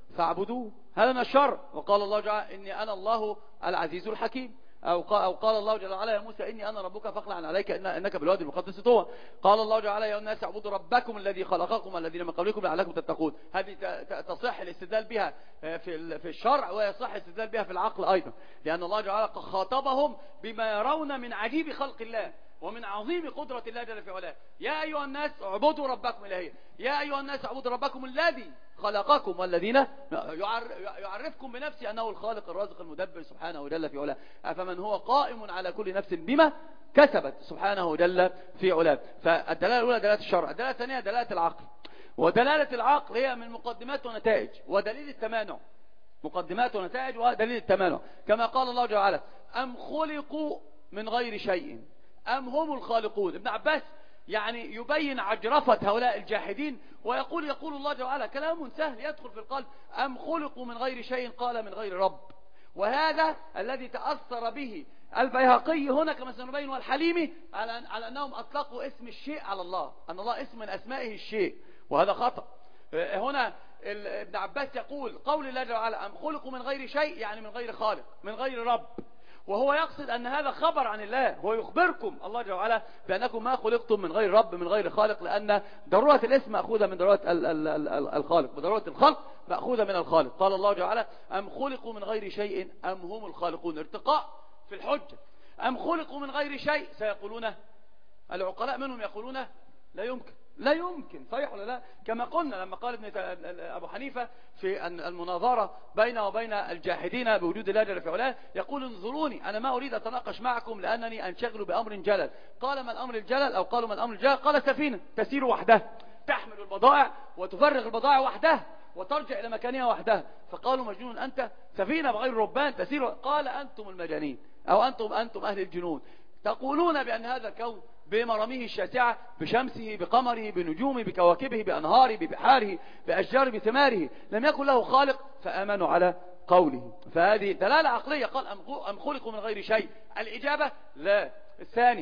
فاعبدوه. هذا من الشر. وقال الله جل إني أنا الله العزيز الحكيم. أو قال الله جل وعلا يا موسى إني أنا ربك فاخلع عليك إنك بالوادي المقدس طوى. قال الله جل وعلا يا الناس اعبدوا ربكم الذي خلقكم والذين من قبلكم لعلكم تتقون. هذه تصح الاستدلال بها في الشرع، ويصح الاستدلال بها في العقل أيضا، لأن الله جل وعلا خاطبهم بما يرون من عجيب خلق الله ومن عظيم قدرة الله جل في علاه. يا أيها الناس اعبدوا ربكم الهي، يا أيها الناس اعبدوا ربكم الذي خلقكم والذين يعرفكم بنفسه أنه الخالق الرازق المدبر سبحانه جل في علاه. فمن هو قائم على كل نفس بما كسبت سبحانه جل في علاه. فالدلالة الأولى دلالة الشرع. الدلالة الثانية دلالة العقل. ودلالة العقل هي من مقدمات ونتائج ودليل التمانع. مقدمات ونتائج ودليل التمانع، كما قال الله جل وعلا أم خلقوا من غير شيء أم هم الخالقون. ابن عباس يعني يبين عجرفة هؤلاء الجاحدين ويقول الله جل وعلا كلام سهل يدخل في القلب. أم خلقوا من غير شيء قال من غير رب. وهذا الذي تأثر به البيهقي هنا كما سنبين والحليمي على أنهم أطلقوا اسم الشيء على الله، أن الله اسم من أسمائه الشيء، وهذا خطأ. هنا ابن عباس يقول قول الله جل وعلا أم خلقوا من غير شيء يعني من غير خالق من غير رب، وهو يقصد أن هذا خبر عن الله. هو يخبركم الله جل وعلا بأنكم ما خلقتم من غير رب من غير خالق، لأن ضرورة الاسم مأخوذة من ضرورة الخالق، وضرورة الخلق مأخوذة من الخالق. قال الله جل وعلا أم خلقوا من غير شيء أم هم الخالقون. ارتقاء في الحجة. أم خلقوا من غير شيء سيقولون العقلاء منهم يقولون لا يمكن، لا يمكن. صحيح ولا لا؟ كما قلنا لما قال أبو حنيفة في المناظرة بينه وبين الجاحدين بوجود الله جل في علاه، يقول انظروني أنا ما أريد أتناقش معكم لأنني أنشغل بأمر جلل. قال ما الأمر الجلل؟ أو قالوا ما الأمر الجلل؟ قال سفينة تسير وحدها تحمل البضائع وتفرغ البضائع وحدها وترجع إلى مكانها وحدها. فقالوا مجنون أنت، سفينة بغير ربان تسير. قال أنتم المجانين أو أنتم أهل الجنون، تقولون بأن هذا الكون بمراميه الشاسعة بشمسه بقمره بنجومه بكواكبه بأنهاره ببحاره بأشجاره بثماره لم يكن له خالق فآمنوا على قوله. فهذه دلالة عقلية. قال أم خلقوا من غير شيء؟ الإجابة لا. الثاني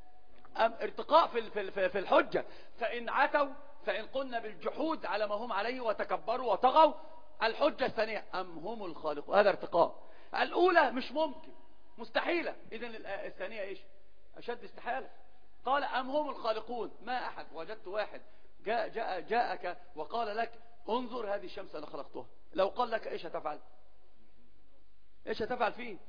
ارتقاء في الحجة. فإن عتوا فإن قلنا بالجحود على ما هم عليه وتكبروا وطغوا، الحجة الثانية أم هم الخالق. هذا ارتقاء. الأولى مش ممكن مستحيلة، إذن الثانية إيش؟ أشد استحالة. قال أم هم الخالقون. ما أحد وجدت واحد جاءك وقال لك انظر هذه الشمس أنا خلقتها، لو قال لك إيش هتفعل؟ إيش هتفعل فيه؟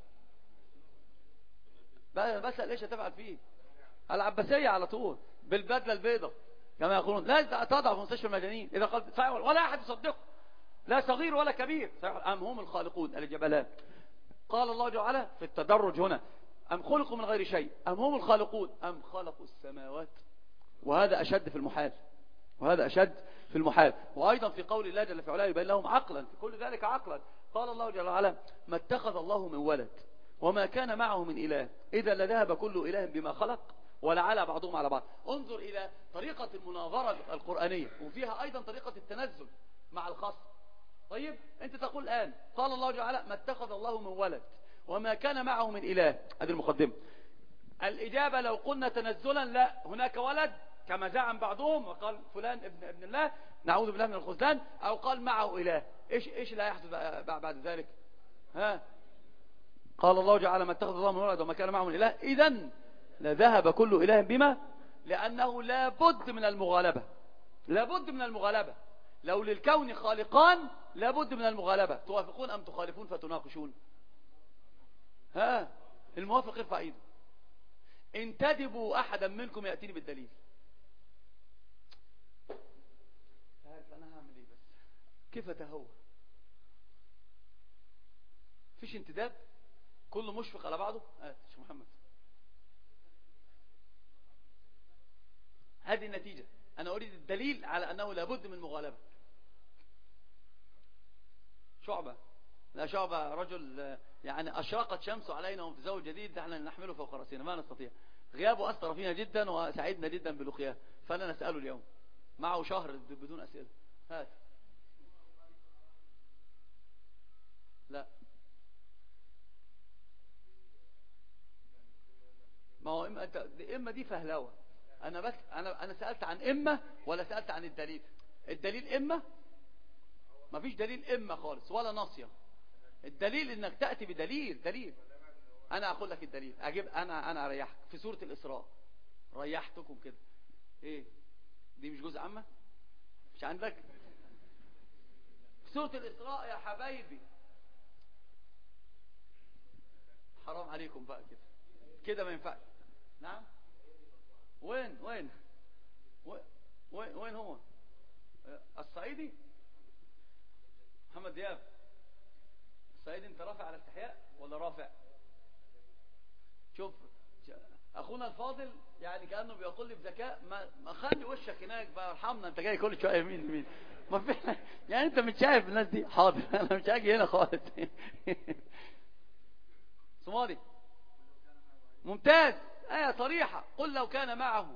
بسأل إيش هتفعل فيه؟ العباسية على طول بالبدلة البيضة كما يقولون، لا تضع في مستشفى المجانين إذا قلت صحيح ولا أحد يصدقه، لا صغير ولا كبير. أم هم الخالقون الجبلات. قال الله جل وعلا في التدرج هنا أم خلقوا من غير شيء أم هم الخالقون أم خلقوا السماوات. وهذا أشد في المحال، وهذا أشد في المحال. وأيضا في قول الله جل في علاه يبين لهم عقلا في كل ذلك عقلا. قال الله جل وعلا ما اتخذ الله من ولد وما كان معه من إله إذا لذهب كل إله بما خلق ولعلى بعضهم على بعض. انظر إلى طريقة المناظرة القرآنية، وفيها أيضا طريقة التنزل مع الخصم. طيب أنت تقول الآن قال الله جل وعلا ما اتخذ الله من ولد وما كان معه من إله. هذه المقدمة. الإجابة لو قلنا تنزلا لا، هناك ولد كما زعم بعضهم وقال فلان ابن الله نعوذ بالله من الخذلان، أو قال معه إله. إيش لا يحدث بعد ذلك؟ ها قال الله جل ما اتخذ الله من ولد وما كان معه من إله إذن لذهب كل إله بما، لأنه لابد من المغالبة، لابد من المغالبة. لو للكون خالقان لابد من المغالبة. توافقون أم تخالفون فتناقشون؟ ها الموافق يرفع ايده. انتدبوا احدا منكم يأتيني بالدليل. انا هعمل ايه بس؟ كيف اتهوى؟ فيش انتداب، كله مشفق على بعضه. شيخ محمد هذه النتيجة. انا اريد الدليل على انه لابد من مغالبة. شعبة، لا شعبة رجل يعني أشرقت شمسه علينا ومتزوج جديد نحن نحمله فوق رأسنا ما نستطيع. غيابه أثر فينا جدا وسعيدنا جدا بلقياه، فأنا نسأله اليوم معه شهر بدون أسئلة. هات. لا ما هو إما دي فهلوة. أنا بس أنا سألت عن إما ولا سألت عن الدليل؟ الدليل إما مفيش دليل إما خالص ولا ناصية. الدليل إنك تأتي بدليل. أنا أقول لك الدليل، أنا أريحك في سورة الإسراء. ريحتكم كده. إيه دي مش جزء عامة؟ مش عندك في سورة الإسراء يا حبايبي؟ حرام عليكم بقى كده ما ينفعش. نعم. وين هو الصعيدي؟ محمد دياب الصعيدي، انت رافع على استحياء ولا رافع؟ شوف اخونا الفاضل يعني كأنه بيقول لي بذكاء، ما خلي وشك هناك بقى، ارحمنا، انت جاي كل شويه يمين ما في يعني انت مش شايف الناس دي؟ حاضر انا مش هاجي هنا خالص. صومالي ممتاز، آية صريحة. قل لو كان معه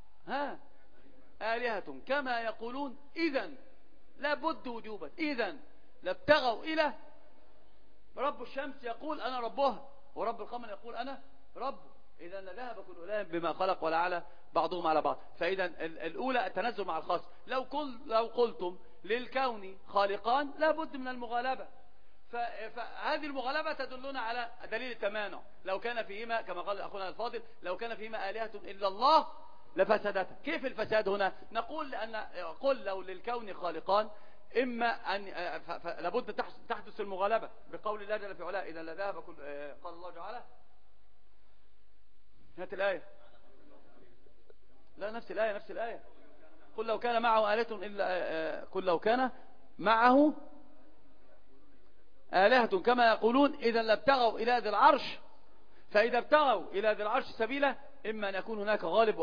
آلهة كما يقولون إذن لابد وجوبا، إذن لابتغوا إلى رب الشمس يقول أنا ربها، ورب القمر يقول أنا رب، إذا لذهب كل إله بما خلق ولا على بعضهم على بعض. فإذا الأولى التنزل مع الخاص. لو قلتم للكون خالقان لابد من المغالبة، فهذه المغالبة تدلنا على دليل التمانع. لو كان فيهما كما قال أخونا الفاضل لو كان فيهما آلهة إلا الله لفسدتا. كيف الفساد هنا؟ نقول قل لو للكون خالقان إما أن لابد تحدث المغالبة بقول الله جل في علاه إذا لذهب كل قال الله تعالى. هات الآية. لا نفس الآية. قل لو كان معه آلهة إلا قل لو كان معه آلهة كما يقولون إذا لابتغوا إلى ذي العرش، فإذا ابتغوا إلى ذي العرش سبيلا إما أن يكون هناك غالب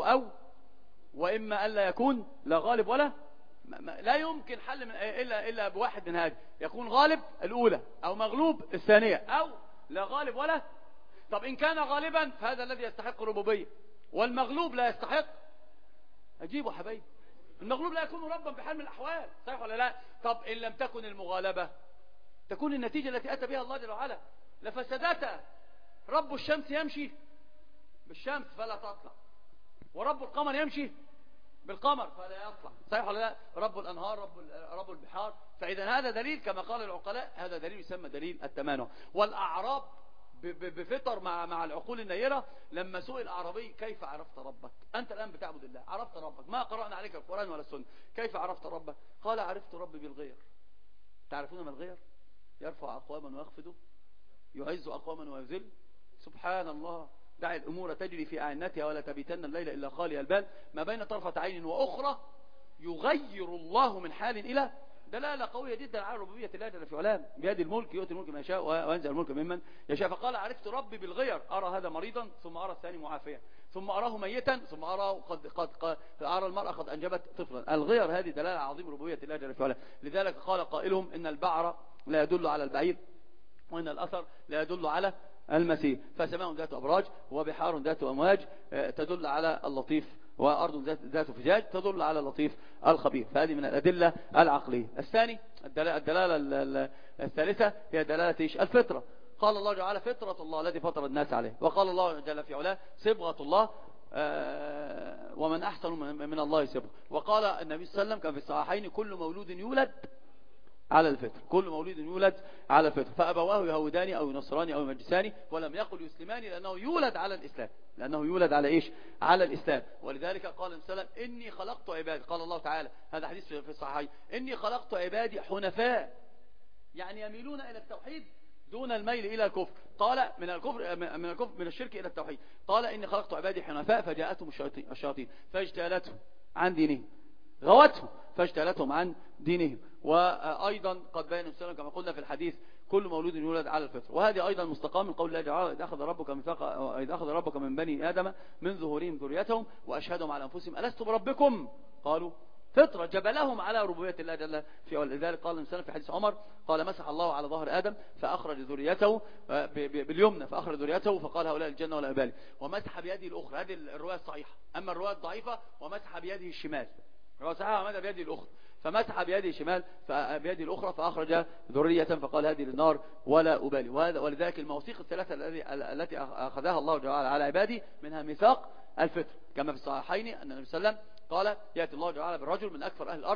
وإما ألا يكون لا غالب ولا لا يمكن حل من إلا بواحد من هذه، يكون غالب الأولى أو مغلوب الثانية أو لا غالب ولا. طب إن كان غالبا فهذا الذي يستحق الربوبية، والمغلوب لا يستحق. أجيبوا حبايب، المغلوب لا يكون ربا بحال من الأحوال، صحيح ولا لا؟ طب إن لم تكن المغالبة تكون النتيجة التي أتى بها الله جل وعلا لفسدتها. رب الشمس يمشي بالشمس فلا تطلع، ورب القمر يمشي بالقمر فلا يطلع، صحيح ولا لا؟ رب الأنهار رب البحار. فإذا هذا دليل كما قال العقلاء، هذا دليل يسمى دليل التمانع. والأعراب بفطر مع العقول النيرة لما سئل أعرابي كيف عرفت ربك؟ أنت الآن بتعبد الله، عرفت ربك، ما قرأنا عليك القرآن ولا السنة، كيف عرفت ربك؟ قال عرفت ربي بالغير. تعرفون ما الغير؟ يرفع أقواما ويخفض، يعز أقواما ويذل. سبحان الله، دع الأمور تجري في أعنتها ولا تبيتن الليل إلا خالي البال، ما بين طرفة عين وأخرى يغير الله من حال إلى. دلالة قوية جدا على ربوبية الله جل في علاه، بيد الملك يؤتي الملك من يشاء وينزع الملك ممن يشاء. فقال عرفت ربي بالغير، أرى هذا مريضا ثم أرى الثاني معافيا ثم أراه ميتا ثم أرى أرى المرأة قد أنجبت طفلا. الغير هذه دلالة عظيم ربوبية الله جل في علاه. لذلك قال قائلهم إن البعر لا يدل على البعير وإن الأثر لا يدل على المسير. فسماء ذات أبراج وبحار ذات أمواج تدل على اللطيف، وأرض ذات فجاج تدل على اللطيف الخبير. فهذه من الأدلة العقلية. الثاني الدلالة الثالثة هي دلالة الفطرة. قال الله تعالى فطرة الله التي فطر الناس عليه، وقال الله جل في علاه صبغة الله ومن أحسن من الله صبغة. وقال النبي صلى الله عليه وسلم كان في الصحيحين كل مولود يولد على الفطر، كل مولود يولد على الفطر، فأبواه يهوداني أو ينصراني أو يمجساني، ولم يقل يسلماني لأنه يولد على الإسلام، لأنه يولد على إيش؟ على الإسلام. ولذلك قال النبي صلى الله عليه وسلم إني خلقت عبادي، قال الله تعالى هذا حديث في الصحيحين، إني خلقت عبادي حنفاء، يعني يميلون إلى التوحيد دون الميل إلى الكفر. قال من الشرك إلى التوحيد. قال إني خلقت عبادي حنفاء فجاءتهم الشياطين فاجتالتهم عن دينهم، غوتهم فاجتالتهم عن دينهم. وأيضا قد بين السلام كما قلنا في الحديث كل مولود يولد على الفطر. وهذه أيضا مستقام من قول الله تعالى إذ أخذ ربك من بني آدم من ظهورهم ذريتهم وأشهدهم على أنفسهم ألست بربكم؟ قالوا فطرة، جبلهم على ربوبية الله جل في علاه. لذلك قال النبي في حديث عمر قال مسح الله على ظهر آدم فأخرج ذريته باليمنى فأخرج ذريته فقال هؤلاء الجنة ولا أبالي، ومسح بيده الأخرى. هذه الرواية الصحيحة. أما الرواية الضعيفة ومسح بيده الشمال، الرواية الصحيحة ومسح بيده الأخرى، فمسح بيده الشمال بيده الأخرى فأخرج ذرية فقال هذه للنار ولا أبالي. ولذلك المواثيق الثلاثة التي أخذها الله تعالى على عباده منها ميثاق الفطر، كما في الصحيحين أن النبي صلى الله عليه وسلم قال يأتي الله تعالى بالرجل من أكثر أهل الأرض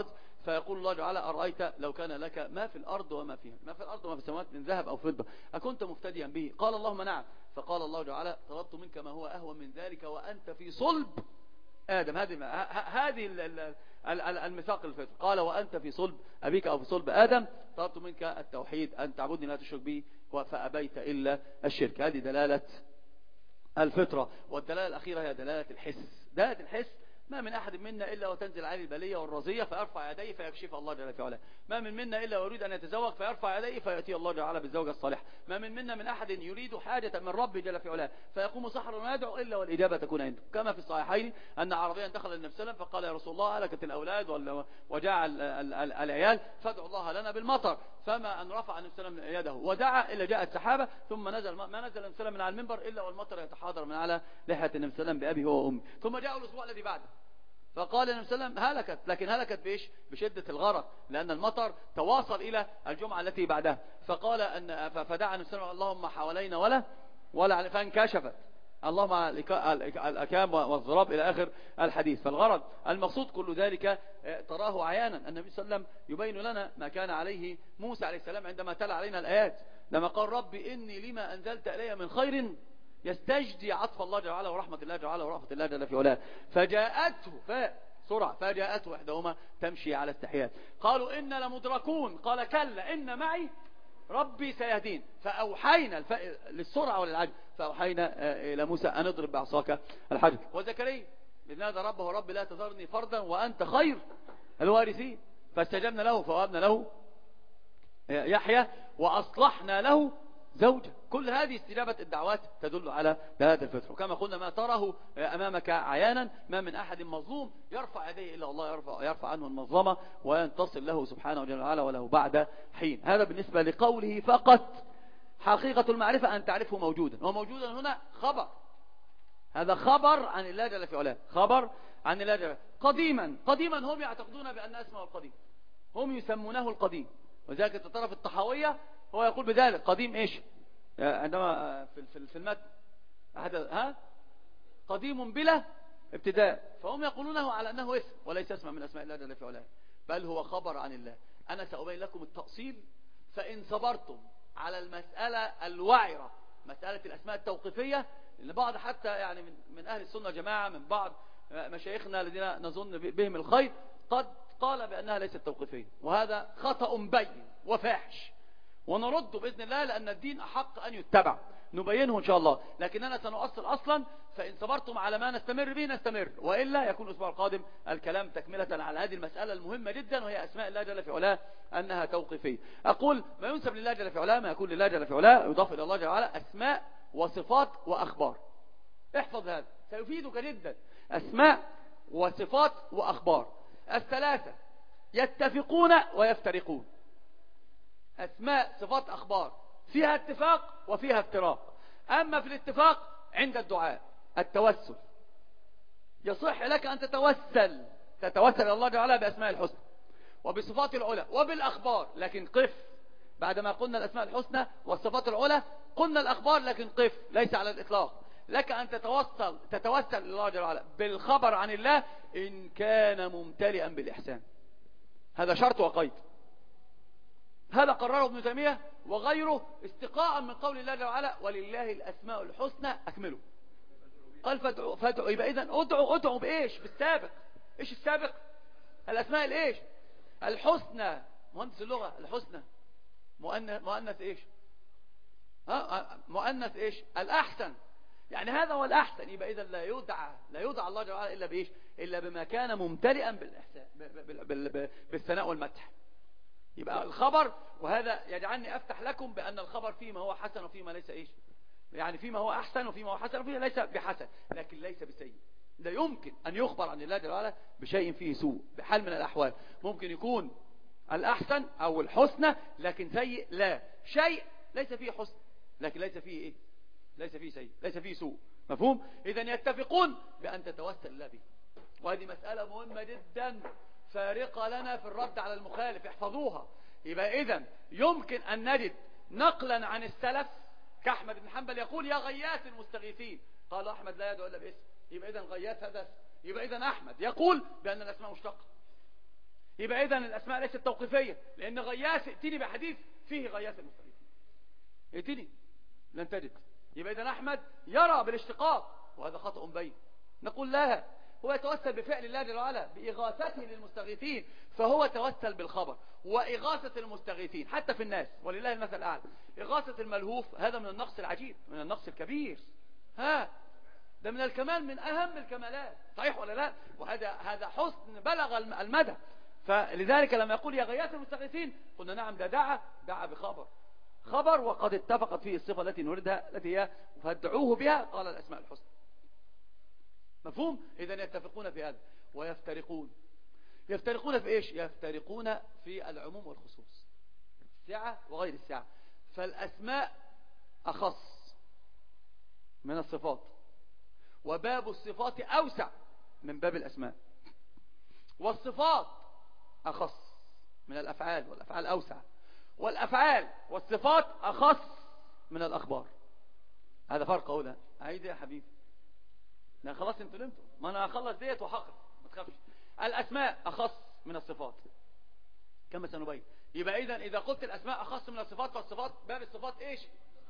فيقول الله تعالى أرأيت لو كان لك ما في الأرض وما فيها، ما في الأرض وما في السماوات من ذهب أو فضة أكنت مفتديا به؟ قال اللهم نعم. فقال الله تعالى طلبت منك ما هو أهون من ذلك وأنت في صلب آدم. هذه الميثاق الفطر. قال وأنت في صلب أبيك أو في صلب آدم طلبت منك التوحيد أن تعبدني لا تشرك بي فأبيت إلا الشرك. هذه دلالة الفطرة. والدلالة الأخيرة هي دلالة الحس. دلالة الحس ما من أحد منا إلا وتنزل عليه البلية والرزية فيرفع يديه فيكشف الله جل في علاه. ما من منا إلا ويريد أن يتزوج فيرفع يديه فيأتي الله جل وعلا بالزوجة الصالحة. ما من منا من أحد يريد حاجة من ربه جل في علاه فيقوم سحر ويدعو إلا والإجابة تكون عنده. كما في الصحيحين أن عربيا دخل النبي صلى الله عليه وسلم فقال يا رسول الله هلكت الأولاد وجاع العيال فادعوا الله لنا بالمطر. فما أن رفع النبي صلى الله عليه وسلم يده ودعا إلا جاءت سحابة ثم نزل ما نزل النبي صلى الله عليه وسلم من على المنبر إلا والمطر يتحاضر من على لحية النبي صلى الله عليه وسلم بأبي هو وأمي. ثم جاء الأسبوع الذي بعده فقال النبي صلى الله عليه وسلم هلكت، لكن هلكت بإيش؟ بشدة الغرق لأن المطر تواصل إلى الجمعة التي بعدها. فقال فدعا النبي صلى الله عليه وسلم اللهم حوالينا ولا فانكشفت اللهم الأكام والضراب إلى آخر الحديث. فالغرض المقصود كل ذلك تراه عيانا. النبي صلى الله عليه وسلم يبين لنا ما كان عليه موسى عليه السلام عندما تلا علينا الآيات لما قال ربي إني لما أنزلت إلي من خير يستجدي عطف الله جل وعلا ورحمة الله جل وعلا ورحمة الله جل في علاه. فجاءته إحداهما تمشي على استحياء. قالوا إن لمدركون قال كلا إن معي ربي سيهدين. فأوحينا للسرعة وللعجل فأوحينا إلى موسى أن اضرب بعصاك الحجر. وزكريا إذ نادى ربه ربي لا تذرني فردا وأنت خير الوارثين فاستجبنا له فوهبنا له يحيى وأصلحنا له زوجة. كل هذه استجابة الدعوات تدل على دلالة الفطر. وكما قلنا ما تراه أمامك عيانا ما من أحد مظلوم يرفع يديه إلا الله يرفع عنه المظلمة وينتصر له سبحانه وتعالى وله بعد حين. هذا بالنسبة لقوله فقط. حقيقة المعرفة أن تعرفه موجودا، وموجودا هنا خبر. هذا خبر عن الله جل في علاه، خبر عن الله جل. قديما هم يعتقدون بأن اسمه القديم، هم يسمونه القديم. وذلك الطرف الطحاوية هو يقول بذلك قديم إيش عندما في المتن قديم بلا ابتداء. فهم يقولونه على أنه اسم وليس اسم من أسماء الله جل في علاه بل هو خبر عن الله. أنا سأبين لكم التأصيل. فإن صبرتم على المسألة الوعرة مسألة الأسماء التوقيفية لأن بعض حتى يعني من أهل السنة جماعة من بعض مشايخنا الذين نظن بهم الخير قد قال بأنها ليست توقيفية وهذا خطأ بين وفاحش ونرد بإذن الله لأن الدين أحق أن يتبع نبينه إن شاء الله. لكننا سنؤصل أصلا. فإن صبرتم على ما نستمر به نستمر وإلا يكون الأسبوع القادم الكلام تكملة على هذه المسألة المهمة جدا وهي أسماء الله جل في علاه أنها توقيفية. أقول ما ينسب لله جل في علاه ما يكون لله جل في علاه يضاف إلى الله جل وعلا أسماء وصفات وأخبار. احفظ هذا سيفيدك جدا. أسماء وصفات وأخبار الثلاثة يتفقون ويفترقون. أسماء صفات أخبار فيها اتفاق وفيها افتراق. أما في الاتفاق عند الدعاء التوسل يصح لك أن تتوسل إلى الله تعالى بأسماء الحسنى وبصفات العلى وبالأخبار. لكن قف بعدما قلنا الأسماء الحسنى والصفات العلى قلنا الأخبار لكن قف ليس على الإطلاق. لك أن تتوسل إلى الله تعالى بالخبر عن الله إن كان ممتلئا بالإحسان. هذا شرط وقيد. هذا قرره ابن تيمية وغيره استقاء من قول الله تعالى ولله الأسماء الحسنى أكملوا. قال فادعوا. يبقى إذن ادعوا بإيش؟ بالسابق. إيش السابق؟ الأسماء الإيش؟ الحسنى. مهندس اللغة الحسنى مؤنث إيش؟ مؤنث إيش؟ الأحسن. يعني هذا هو الأحسن. يبقى إذن لا يدعى الله تعالى إلا بإيش؟ إلا بما كان ممتلئا بالإحسان بالثناء والمدح. يبقى الخبر وهذا يجعلني أفتح لكم بأن الخبر فيما هو حسن وفيما ليس إيش يعني فيما هو أحسن وفيما هو حسن وفيما ليس بحسن لكن ليس بسيء. لا يمكن أن يخبر عن الله جل وعلا بشيء فيه سوء بحال من الأحوال. ممكن يكون الأحسن أو الحسنى لكن سيء. لا شيء ليس فيه حسن لكن ليس فيه إيه ليس فيه سيء ليس فيه سوء. مفهوم؟ إذن يتفقون بأن تتوسل الله به. وهذه مسألة مهمة جدا فارقة لنا في الرد على المخالف. احفظوها. يبقى إذن يمكن أن نجد نقلا عن السلف كأحمد بن حنبل يقول يا غياث المستغيثين قال أحمد لا يدعو إلا باسم. يبقى إذن غياث هذا. يبقى إذن أحمد يقول بأن الأسماء مشتقة. يبقى إذن الأسماء ليست توقيفية، لأن غياث ائتني بحديث فيه غياث المستغيثين، ائتني لن تجد. يبقى إذن أحمد يرى بالاشتقاق، وهذا خطأ بين. نقول لا، هو يتوسل بفعل الله جل وعلا بإغاثته للمستغيثين، فهو توسل بالخبر وإغاثة المستغيثين حتى في الناس، ولله المثل الأعلى. إغاثة الملهوف هذا من النقص العجيب، من النقص الكبير، ده من الكمال، من أهم الكمالات، صحيح ولا لا؟ وهذا حسن بلغ المدى. فلذلك لما يقول يا غياث المستغيثين قلنا نعم، ده دعا خبر وقد اتفقت فيه الصفة التي نريدها، التي هي فادعوه بها قال الأسماء الحسنى. مفهوم؟ إذن يتفقون في هذا ويفترقون. يفترقون في إيش؟ يفترقون في العموم والخصوص، السعة وغير السعة. فالأسماء أخص من الصفات، وباب الصفات أوسع من باب الأسماء، والصفات أخص من الأفعال، والأفعال أوسع، والأفعال والصفات أخص من الأخبار. هذا فرق هنا. عايز يا حبيبي؟ لا خلاص انتوا نمتوا، ما انا هخلص ديت وحقق، ما تخافش. الأسماء أخص من الصفات كما سنبين. يبقى إذا قلت الأسماء أخص من الصفات، فالصفات باب الصفات إيش؟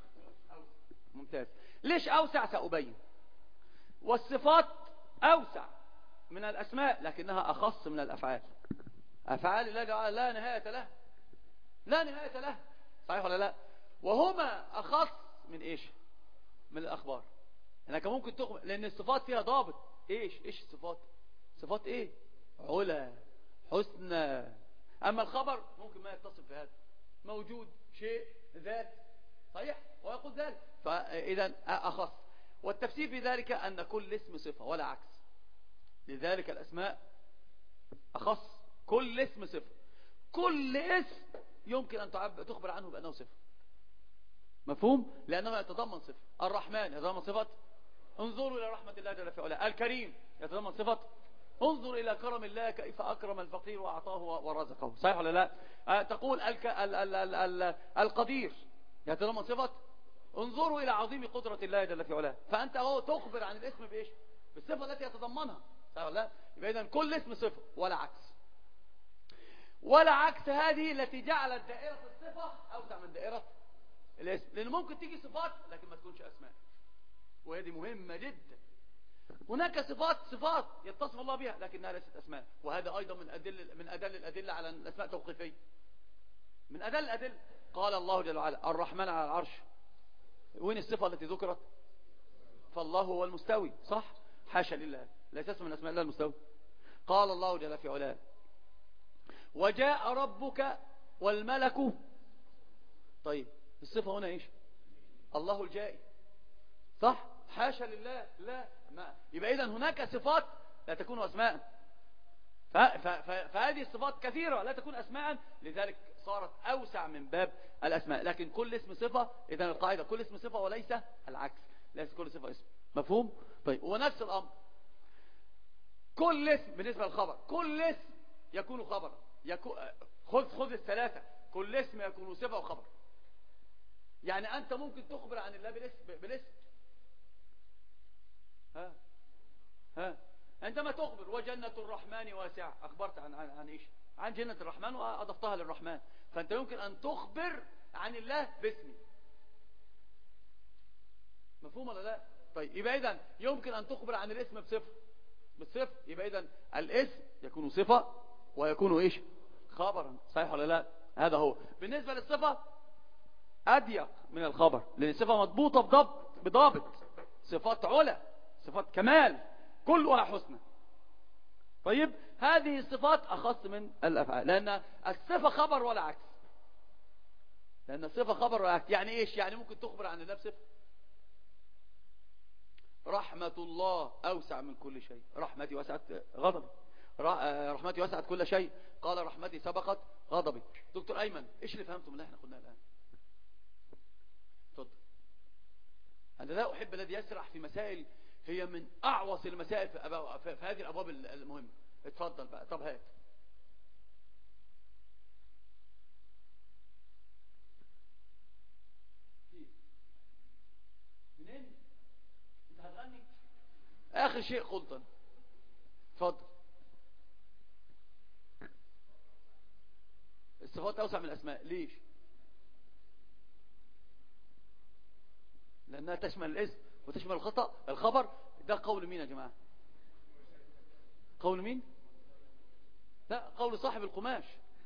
ممتاز. ليش أوسع؟ سأبين. والصفات أوسع من الأسماء لكنها أخص من الأفعال. أفعال الله لا نهاية له، لا نهاية له، صحيح ولا لا؟ وهما أخص من إيش؟ من الأخبار. أنا كان ممكن تخبر، لأن الصفات فيها ضابط. إيش الصفات؟ صفات إيه؟ علا، حسنى. أما الخبر ممكن ما يتصف بهذا، موجود، شيء، ذات، صحيح، ويقول ذلك. فإذا أخص. والتفسير في ذلك أن كل اسم صفة ولا عكس. لذلك الأسماء أخص، كل اسم صفة، كل اسم يمكن أن تخبر عنه بأنه صفة. مفهوم؟ لأنه يتضمن صفة. الرحمن يتضمن صفة انظروا إلى رحمة الله جل في علاه. الكريم يتضمن صفة انظر إلى كرم الله كيف أكرم الفقير وأعطاه ورزقه، صحيح ولا لا؟ تقول القدير يتضمن صفة انظروا إلى عظيم قدرة الله جل في علاه. فأنت هو تخبر عن الاسم بإيش؟ بالصفة التي يتضمنها، صحيح ولا لا؟ يبقى إذن كل اسم صفة ولا عكس. ولا عكس هذه التي جعلت دائرة الصفة أوسع من دائرة الاسم، لأن ممكن تيجي صفات لكن ما تكونش أسماء، وهذه مهمة جدا. هناك صفات يتصف الله بها لكنها ليست أسماء، وهذا أيضا من أدل الأدلة على الأسماء توقيفية. من أدل الأدلة قال الله جل وعلا الرحمن على العرش، وين الصفة التي ذكرت؟ فالله هو المستوي، صح؟ حاشا لله، ليس اسم من أسماء الله المستوي. قال الله جل في علاه وجاء ربك والملك. طيب الصفة هنا ايش؟ الله الجائي، صح؟ حاشا لله، لا ما. يبقى إذن هناك صفات لا تكون أسماء، فهذه الصفات كثيرة لا تكون أسماء، لذلك صارت أوسع من باب الأسماء. لكن كل اسم صفة، إذن القاعدة كل اسم صفة وليس العكس، ليس كل صفة اسم. مفهوم؟ طيب ونفس الأمر كل اسم بالنسبة للخبر، كل اسم يكون خبرا، خذ الثلاثة، كل اسم يكون صفة وخبر. يعني أنت ممكن تخبر عن الله بالاسم. عندما تخبر وجنة الرحمن واسعة، أخبرت عن إيش؟ عن جنة الرحمن وأضفتها للرحمن. فأنت يمكن أن تخبر عن الله باسمه. مفهوم ولا لا؟ طيب يبقى إذن يمكن أن تخبر عن الاسم بالصفة. يبقى إذن الاسم يكون صفة ويكون إيش؟ خبرا، صحيح ولا لا؟ هذا هو. بالنسبة للصفة أضيق من الخبر، لأن الصفة مضبوطة بضابط، صفات علا، صفات كمال، كلها حسنى. طيب هذه الصفات أخص من الأفعال، لأن الصفة خبر ولا عكس. لأن الصفة خبر ولا عكس. يعني إيش؟ يعني ممكن تخبر عن الله بصفة. رحمة الله أوسع من كل شيء، رحمتي وسعت غضبي، رحمتي وسعت كل شيء، قال رحمتي سبقت غضبي. دكتور أيمن إيش اللي فهمتم اللي احنا قلناه الآن؟ اتفضل. أنا لا أحب الذي يسرح في مسائل هي من أعوص المسائل في هذه الأبواب المهمة. اتفضل بقى. طب هات. منين؟ انت هتغني؟ آخر شيء قلت. اتفضل. الصفات أوسع من الأسماء. ليش؟ لأنها تشمل الاسم وتشمل الخطأ الخبر. ده قول مين يا جماعة؟ قول مين؟ لا، قول صاحب القماش.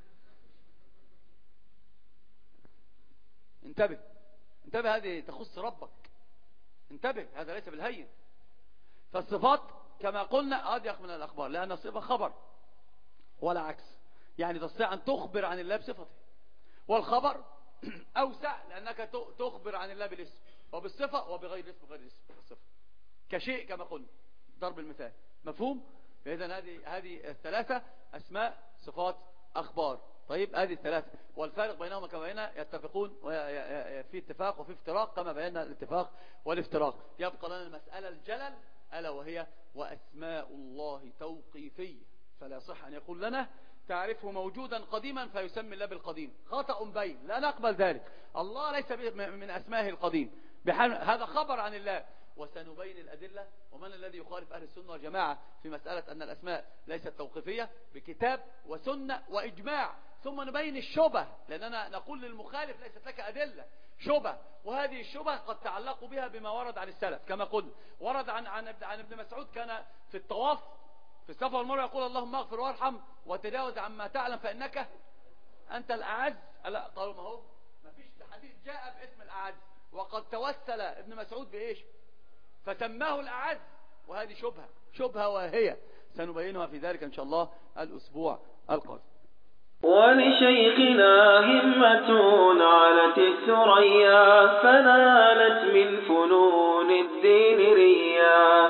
انتبه انتبه، هذه تخص ربك، انتبه، هذا ليس بالهين. فالصفات كما قلنا أضيق من الأخبار، لأن الصفة خبر ولا عكس، يعني تستطيع أن تخبر عن الله بصفته، والخبر أوسع لأنك تخبر عن الله بالاسم وبالصفة وبغير اسم وغير اسم الصفة كشيء كما قلنا، ضرب المثال. مفهوم؟ فإذن هذه الثلاثة أسماء صفات أخبار. طيب هذه الثلاثة، والفارق بينهما كما بينا يتفقون في اتفاق وفي افتراق كما بينا الاتفاق والافتراق. يبقى لنا المسألة الجلل ألا وهي وأسماء الله توقيفية، فلا صح أن يقول لنا تعرفه موجودا قديما فيسمي الله بالقديم، خطأ بين، لا نقبل ذلك. الله ليس من أسمائه القديم، هذا خبر عن الله، وسنبين الأدلة ومن الذي يخالف أهل السنة والجماعة في مسألة أن الأسماء ليست توقيفية بكتاب وسنة وإجماع، ثم نبين الشبه، لأننا نقول للمخالف ليست لك أدلة، شبه، وهذه الشبه قد تعلقوا بها بما ورد عن السلف كما قلنا. ورد عن ابن مسعود كان في الطواف في الصفا والمروة يقول اللهم اغفر وارحم وتجاوز عما تعلم فإنك أنت الأعز. لا، قالوا ما هو ما فيش حديث جاء باسم الأعز، وقد توسل ابن مسعود بإيش؟ فسماه الأعز، وهذه شبهة واهية سنبينها في ذلك إن شاء الله الأسبوع القادم. ولشيخنا همة علت الثريا فنالت من فنون الدين ريا.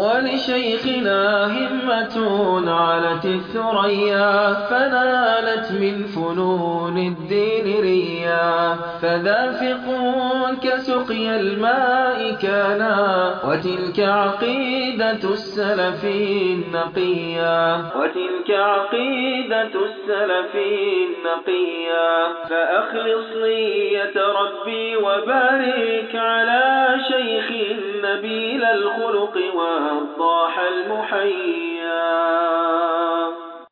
ولشيخنا همة علت الثريا فنالت من فنون الدين ريا. فذافق كسقي الماء كانا وتلك عقيدة السلف النقيا. وتلك عقيدة السلف النقيا. فأخلص نية ربي وبارك على شيخ نبيل الخلق والضاح المحيي.